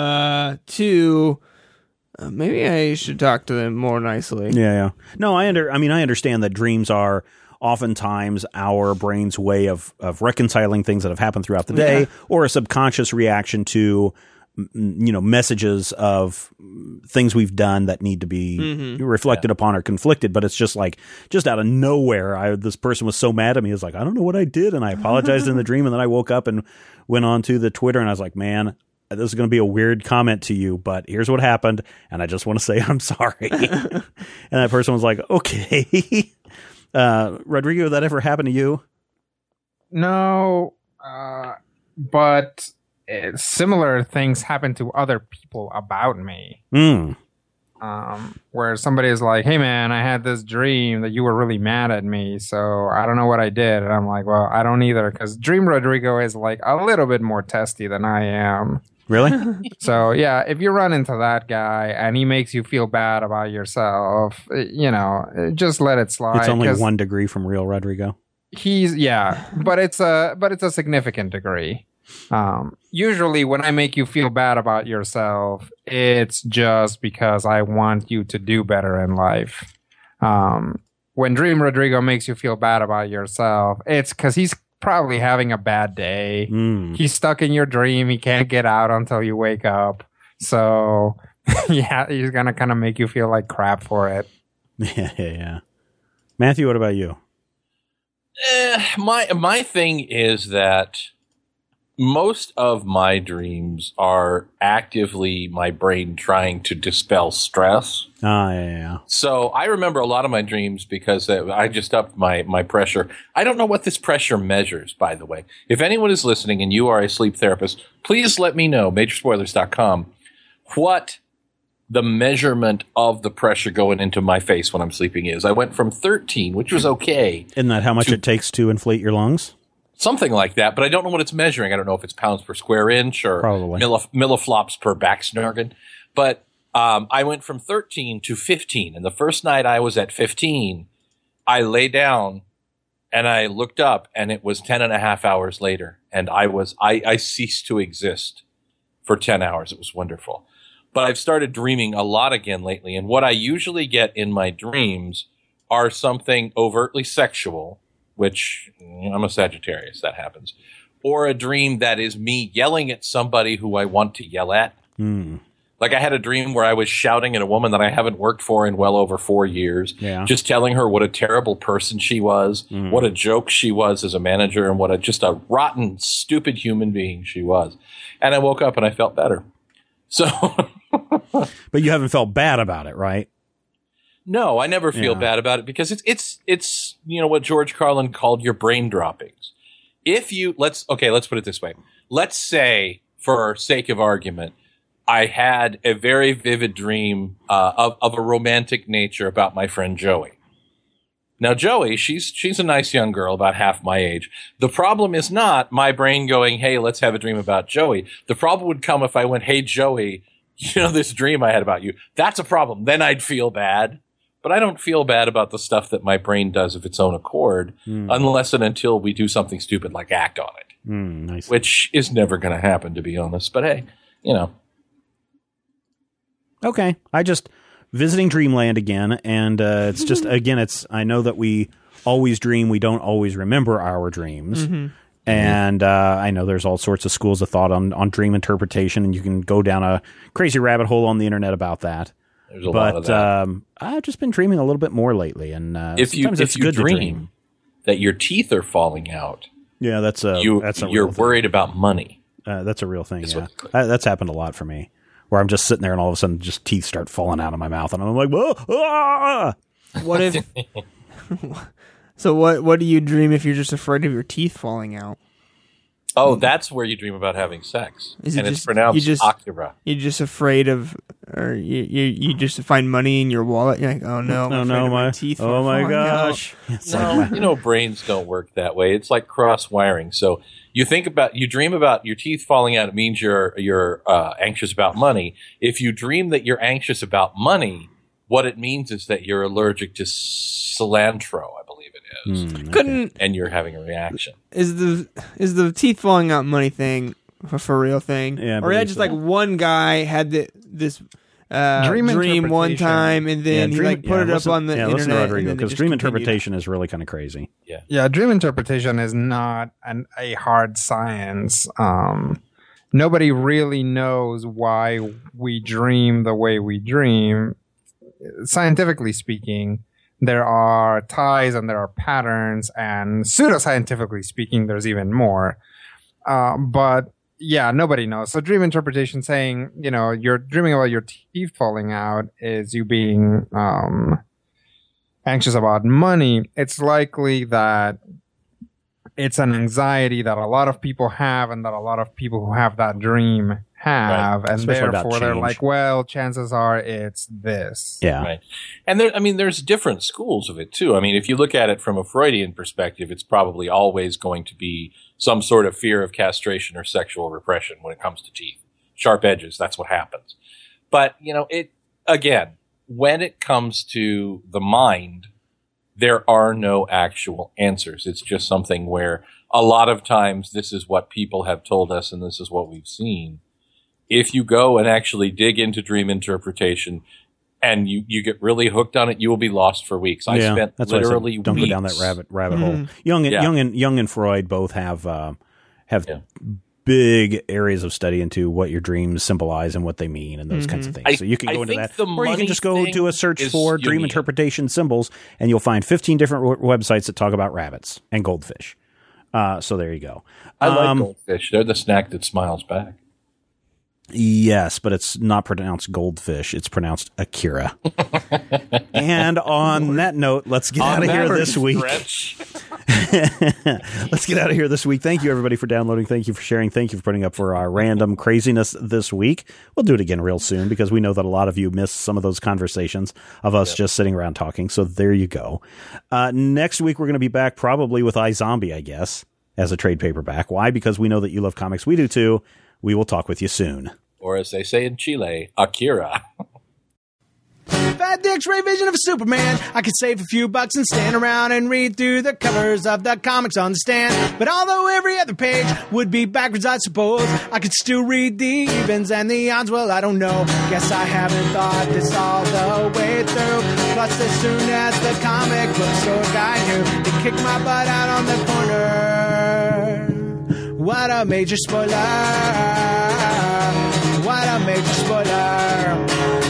Two, maybe I should talk to them more nicely. Yeah. No, I understand that dreams are oftentimes our brain's way of reconciling things that have happened throughout the day, or a subconscious reaction to messages of things we've done that need to be reflected upon or conflicted. But it's just like, just out of nowhere, this person was so mad at me. It was like, I don't know what I did. And I apologized in the dream. And then I woke up and went on to the Twitter and I was like, man, this is going to be a weird comment to you, but here's what happened, and I just want to say I'm sorry. And that person was like, okay. Rodrigo, that ever happened to you? No, but similar things happen to other people about me. Where somebody is like, hey man, I had this dream that you were really mad at me, so I don't know what I did. And I'm like, well, I don't either, because Dream Rodrigo is like a little bit more testy than I am. Really? So yeah, if you run into that guy and he makes you feel bad about yourself, just let it slide. It's only 1 degree from real Rodrigo. But it's a significant degree. Usually when I make you feel bad about yourself, it's just because I want you to do better in life. When Dream Rodrigo makes you feel bad about yourself, it's because he's probably having a bad day. He's stuck in your dream. He can't get out until you wake up. So yeah, he's gonna kind of make you feel like crap for it. Yeah. Matthew, what about you? My thing is that most of my dreams are actively my brain trying to dispel stress. Yeah. So I remember a lot of my dreams because I just upped my pressure. I don't know what this pressure measures, by the way. If anyone is listening and you are a sleep therapist, please let me know, majorspoilers.com, what the measurement of the pressure going into my face when I'm sleeping is. I went from 13, which was okay. Isn't that how much it takes to inflate your lungs? Something like that, but I don't know what it's measuring. I don't know if it's pounds per square inch or milliflops per Baxnergen. But I went from 13 to 15. And the first night I was at 15, I lay down and I looked up and it was 10 and a half hours later. And I ceased to exist for 10 hours. It was wonderful. But I've started dreaming a lot again lately. And what I usually get in my dreams are something overtly sexual, which I'm a Sagittarius, that happens, or a dream that is me yelling at somebody who I want to yell at. Like I had a dream where I was shouting at a woman that I haven't worked for in well over 4 years, just telling her what a terrible person she was, what a joke she was as a manager, and what just a rotten, stupid human being she was. And I woke up and I felt better. So, but you haven't felt bad about it, right? No, I never feel bad about it because it's what George Carlin called your brain droppings. Let's put it this way. Let's say, for sake of argument, I had a very vivid dream of a romantic nature about my friend Joey. Now, Joey, she's a nice young girl, about half my age. The problem is not my brain going, hey, let's have a dream about Joey. The problem would come if I went, hey, Joey, this dream I had about you. That's a problem. Then I'd feel bad. But I don't feel bad about the stuff that my brain does of its own accord, unless and until we do something stupid like act on it, nice. Which is never going to happen, to be honest. But hey, Okay, I just visiting Dreamland again, and it's just again, I know that we always dream, we don't always remember our dreams, and I know there's all sorts of schools of thought on dream interpretation, and you can go down a crazy rabbit hole on the internet about that. There's a lot of that. I've just been dreaming a little bit more lately, and if you dream that your teeth are falling out, you're worried about money. That's a real thing. Yeah, that's happened a lot for me, where I'm just sitting there and all of a sudden just teeth start falling out of my mouth, and I'm like, whoa! Ah! What if? So what do you dream if you're just afraid of your teeth falling out? Oh, that's where you dream about having sex, it's pronounced Akira. You're just afraid of, or you just find money in your wallet. You're like, oh no, my teeth. Oh my gosh! No, brains don't work that way. It's like cross wiring. So you dream about your teeth falling out. It means you're anxious about money. If you dream that you're anxious about money, what it means is that you're allergic to cilantro, I believe it is. And you're having a reaction. Is the teeth falling out money thing a for real thing? Yeah, or is that just like one guy had this dream one time and then he put it up on the internet? Listen to Rodrigo, because dream interpretation is really kind of crazy. Yeah, dream interpretation is not a hard science. Nobody really knows why we dream the way we dream. Scientifically speaking, there are ties and there are patterns, and pseudoscientifically speaking, there's even more. But Yeah, nobody knows. So dream interpretation saying, you're dreaming about your teeth falling out is you being anxious about money. It's likely that it's an anxiety that a lot of people have and that a lot of people who have that dream have. Right. And especially therefore they're like, well, chances are it's this. Yeah. Right. And there's different schools of it too. I mean, if you look at it from a Freudian perspective, it's probably always going to be some sort of fear of castration or sexual repression when it comes to teeth. Sharp edges, that's what happens. But, when it comes to the mind, there are no actual answers. It's just something where a lot of times this is what people have told us and this is what we've seen. If you go and actually dig into dream interpretation and you get really hooked on it, you will be lost for weeks. I spent literally don't weeks. go down that rabbit hole. Jung and Freud both have big areas of study into what your dreams symbolize and what they mean and those kinds of things. So you can go into that, or you can just go do a search for dream interpretation symbols, and you'll find 15 different websites that talk about rabbits and goldfish. So there you go. I like goldfish. They're the snack that smiles back. Yes, but it's not pronounced goldfish. It's pronounced Akira. And on that note, let's get out of here this week. Let's get out of here this week. Thank you, everybody, for downloading. Thank you for sharing. Thank you for putting up for our random craziness this week. We'll do it again real soon because we know that a lot of you missed some of those conversations of us just sitting around talking. So there you go. Next week, we're going to be back probably with iZombie, I guess, as a trade paperback. Why? Because we know that you love comics. We do, too. We will talk with you soon. Or as they say in Chile, Akira. If the X-ray vision of a Superman, I could save a few bucks and stand around and read through the covers of the comics on the stand. But although every other page would be backwards, I suppose I could still read the evens and the odds. Well, I don't know. Guess I haven't thought this all the way through. Plus, as soon as the comic book store guy knew, they kicked my butt out on the corner. What a major spoiler. What a major spoiler.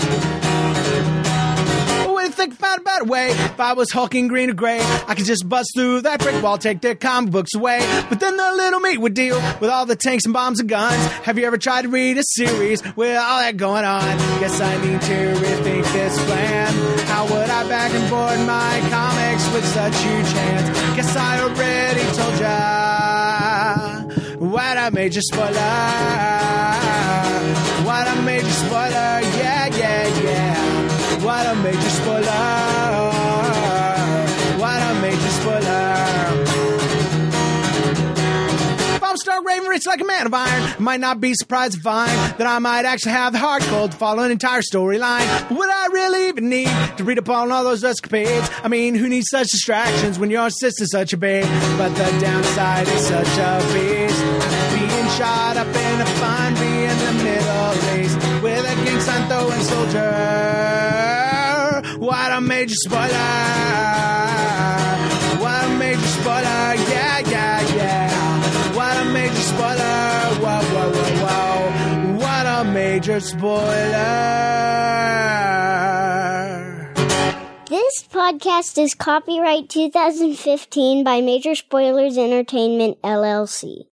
Think about a better way. If I was hulking green or gray, I could just bust through that brick wall, take their comic books away. But then the little meat would deal with all the tanks and bombs and guns. Have you ever tried to read a series with all that going on? Guess I need to rethink this plan. How would I back and board my comics with such huge hands? Guess I already told ya. What a major spoiler. What a major spoiler. Yeah, yeah, yeah. What a major spoiler. What a major spoiler. If I'm Stark Raven rich like a man of iron, I might not be surprised to find that I might actually have the heart cold to follow an entire storyline. But would I really even need to read up on all those escapades? I mean, who needs such distractions when your sister's such a babe? But the downside is such a beast. Being shot up in a fun bee in the Middle East with a King Santo and soldier. What a major spoiler. What a major spoiler. Yeah, yeah, yeah. What a major spoiler. Whoa, whoa, whoa, whoa. What a major spoiler. This podcast is copyright 2015 by Major Spoilers Entertainment, LLC.